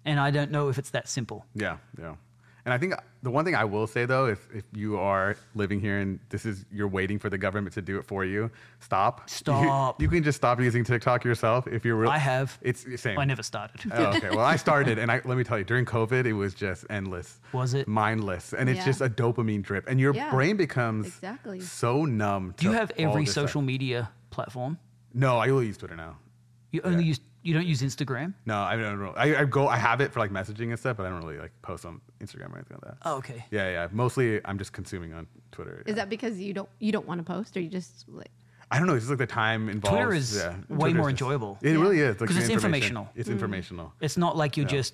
And I don't know if it's that simple. Yeah, yeah. And I think the one thing I will say though, if, if you are living here and this is you're waiting for the government to do it for you, stop. Stop. You, you can just stop using TikTok yourself if you're real. I have. It's the same. I never started. Oh, okay. Well, I started, and I, let me tell you, during COVID, it was just endless. Was it? Mindless, and it's Yeah. just a dopamine drip, and your Yeah, brain becomes exactly. so numb. Do you to have all every this social stuff. media platform? No, I only use Twitter now. You only Yeah. use you don't use Instagram? No, I don't. Really, I, I go. I have it for like messaging and stuff, but I don't really like post on Instagram or anything like that. Oh, okay. Yeah, yeah. Mostly, I'm just consuming on Twitter. Is yeah. that because you don't you don't want to post, or you just like? I don't know. It's just like the time involved. Twitter is yeah. way Twitter's more just- enjoyable. It Yeah. really is. Like 'Cause the it's information. informational. It's informational. It's not like you're Yeah. just.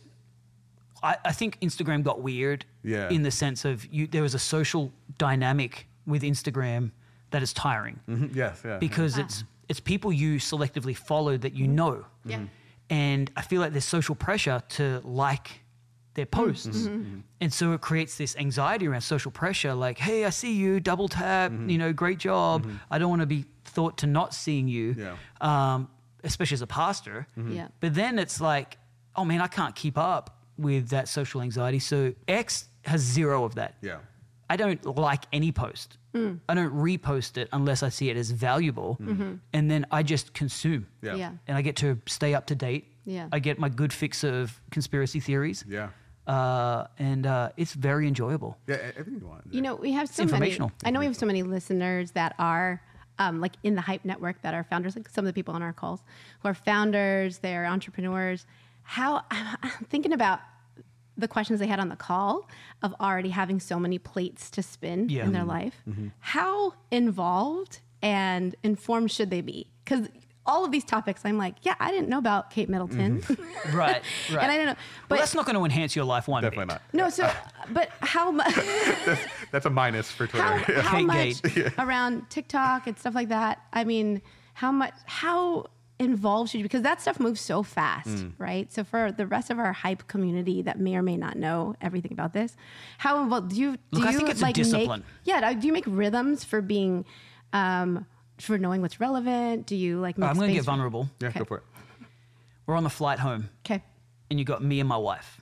I, I think Instagram got weird. Yeah. In the sense of you, there was a social dynamic with Instagram that is tiring Mhm. Yes, yeah. because Ah. it's it's people you selectively follow that you know. Yeah. And I feel like there's social pressure to like their posts. Mm-hmm. And so it creates this anxiety around social pressure like, hey, I see you, double tap, Mm-hmm. you know, great job. I don't want to be thought to not seeing you, Yeah. um, especially as a pastor. Yeah. But then it's like, oh man, I can't keep up with that social anxiety. So X has zero of that. Yeah. I don't like any post. I don't repost it unless I see it as valuable. And then I just consume. Yeah. Yeah. And I get to stay up to date. Yeah. I get my good fix of conspiracy theories. Yeah. Uh, and uh, it's very enjoyable. Yeah. Everything you want. You know, we have so It's many. informational. I know we have so many listeners that are um, like in the Hype Network that are founders. Like some of the people on our calls who are founders, they're entrepreneurs. How I'm thinking about the questions they had on the call of already having so many plates to spin Yeah. in their Mhm. life. How involved and informed should they be? Because all of these topics, I'm like, yeah, I didn't know about Kate Middleton, Right, right. and I don't know. But Well, that's not going to enhance your life one Definitely bit. not. no, so but how much? That's a minus for Twitter. how, Yeah. how Kate much Gate. around TikTok and stuff like that? I mean, how much, how involved should you, because that stuff moves so fast, Mm. right? So for the rest of our hype community that may or may not know everything about this, how involved do you, do Look, I you think it's a like discipline. make, yeah, do you make rhythms for being, um, for knowing what's relevant? Do you like make I'm going to space get for- vulnerable. Yeah, Okay. go for it. We're on the flight home. Okay. And you got me and my wife.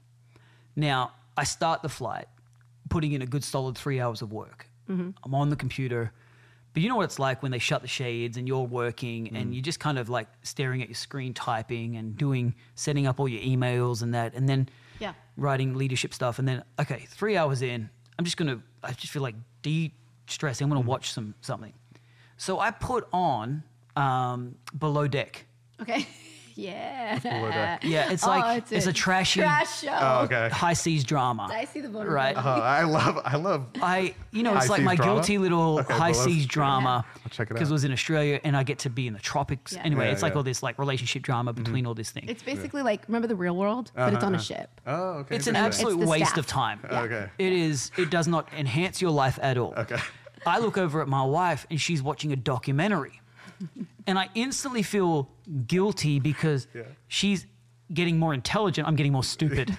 Now, I start the flight putting in a good solid three hours of work. I'm on the computer. But you know what it's like when they shut the shades and you're working and you're just kind of like staring at your screen, typing and doing, setting up all your emails and that, and then Yeah. writing leadership stuff. And then, okay, three hours in, I'm just going to, I just feel like de-stressing. I'm going to watch some something. So I put on um, Below Deck. Okay. Yeah. Deck. Yeah, it's Oh, like, it's, a, trashy trash show. Oh, okay. high seas drama. I see the voter. Right. Uh, I love. I love. I, you know, High it's like seas my drama? guilty little Okay, high well, let's- seas drama. I'll check it Because out. it was in Australia and I get to be in the tropics. Yeah. Anyway, Yeah, it's like yeah. all this like relationship drama between all this thing. It's basically like, remember the real world, but it's on a ship. Oh, okay. It's an interesting. absolute It's the waste staff. of time. Yeah. Okay. It is. It does not enhance your life at all. Okay. I look over at my wife and she's watching a documentary, and I instantly feel guilty because Yeah. she's getting more intelligent. I'm getting more stupid.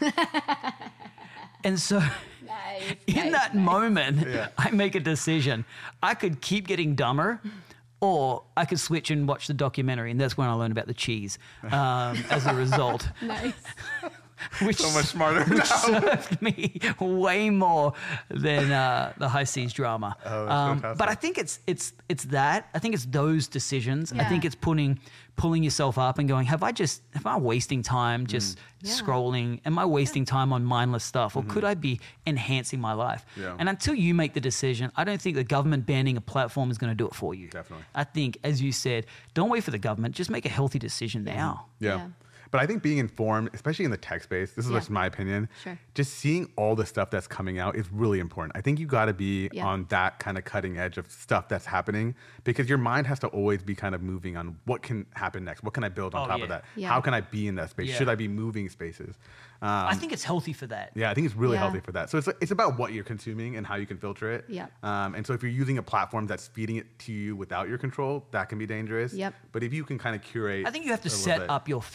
And so, Nice, in nice, that nice. moment, Yeah. I make a decision. I could keep getting dumber, or I could switch and watch the documentary, and that's when I learned about the cheese. Um, as a result, Nice. which So much smarter now. served me way more than uh, the high seas drama. Oh, that's um, fantastic. but I think it's it's it's that. I think it's those decisions. I Yeah. think it's putting pulling yourself up and going, have I just am I wasting time just Yeah. scrolling? Am I wasting time on mindless stuff, or could I be enhancing my life? Yeah. And until you make the decision, I don't think the government banning a platform is going to do it for you. Definitely. I think, as you said, don't wait for the government. Just make a healthy decision now. Yeah. Yeah. But I think being informed, especially in the tech space, this is Yeah. just my opinion. Sure. Just seeing all the stuff that's coming out is really important. I think you got to be Yeah. on that kind of cutting edge of stuff that's happening because your mind has to always be kind of moving on what can happen next. What can I build on Oh, top yeah. of that? Yeah. How can I be in that space? Yeah. Should I be moving spaces? Um, I think it's healthy for that. Yeah, I think it's really Yeah. healthy for that. So it's it's about what you're consuming and how you can filter it. Yep. Um, and so if you're using a platform that's feeding it to you without your control, that can be dangerous. Yep. But if you can kind of curate, I think you have to a little set bit- up your feed Yes.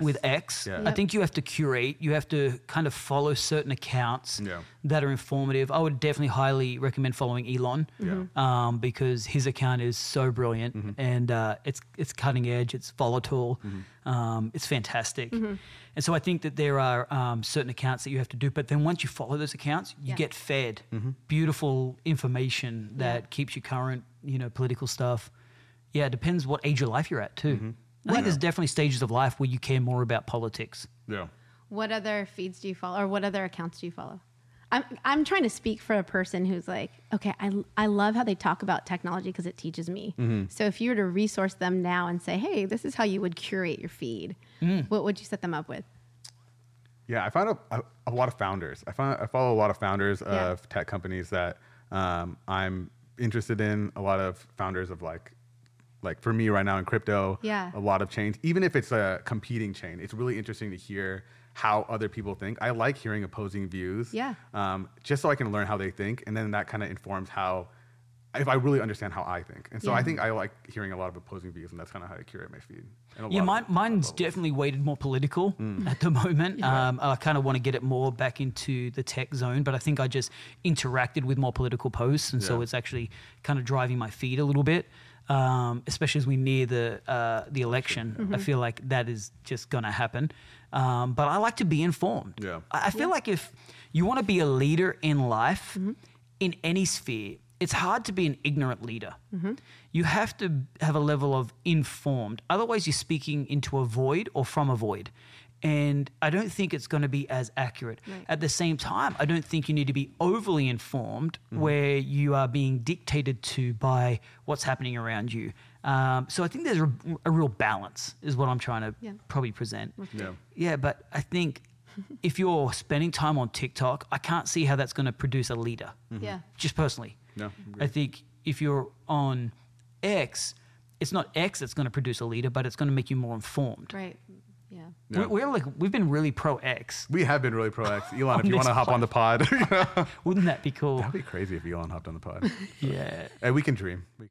with X. Yeah. I Yep. think you have to curate. You have to kind of follow certain accounts Yeah. that are informative. I would definitely highly recommend following Elon Yeah. um, because his account is so brilliant Mm-hmm. and uh, it's it's cutting edge. It's volatile. Um, it's fantastic. And so I think that there are um, certain accounts that you have to do. But then once you follow those accounts, you Yeah. get fed Mm-hmm. beautiful information that Yeah. keeps you current. You know, political stuff. Yeah, it depends what age of life you're at too. Mm-hmm. I think there's definitely stages of life where you care more about politics. Yeah. What other feeds do you follow, or what other accounts do you follow? I'm I'm trying to speak for a person who's like, okay, I I love how they talk about technology because it teaches me. Mm-hmm. So if you were to resource them now and say, hey, this is how you would curate your feed, Mm. what would you set them up with? Yeah, I found a, a, a lot of founders. I find I follow a lot of founders Yeah. of tech companies that um, I'm interested in. A lot of founders of like, like for me right now in crypto. Yeah. A lot of chains, even if it's a competing chain, it's really interesting to hear how other people think. I like hearing opposing views. Yeah. Um, just so I can learn how they think, and then that kind of informs how. If I really understand how I think, and so Yeah. I think I like hearing a lot of opposing views, and that's kind of how I curate my feed. And a Yeah, lot mine, of- mine's levels. definitely weighted more political Mm. at the moment. Um, I kind of want to get it more back into the tech zone, but I think I just interacted with more political posts, and so Yeah. it's actually kind of driving my feed a little bit. Um, especially as we near the uh, the election, Mm-hmm. I feel like that is just going to happen. Um, but I like to be informed. Yeah. I I feel like if you want to be a leader in life, in any sphere, it's hard to be an ignorant leader. You have to have a level of informed. Otherwise, you're speaking into a void or from a void. And I don't think it's going to be as accurate. Right. At the same time, I don't think you need to be overly informed where you are being dictated to by what's happening around you. Um, so I think there's a, a real balance is what I'm trying to Yeah. probably present. Yeah. Yeah, but I think if you're spending time on TikTok, I can't see how that's going to produce a leader. Yeah. Just personally. No, I think if you're on X, it's not X that's going to produce a leader, but it's going to make you more informed. Right. Yeah. Yeah. We- We're like we've been really pro X. We have been really pro X. Elon, if On you want to this hop on the pod, Wouldn't that be cool? that'd be crazy if Elon hopped on the pod. Yeah. Hey, we can dream. We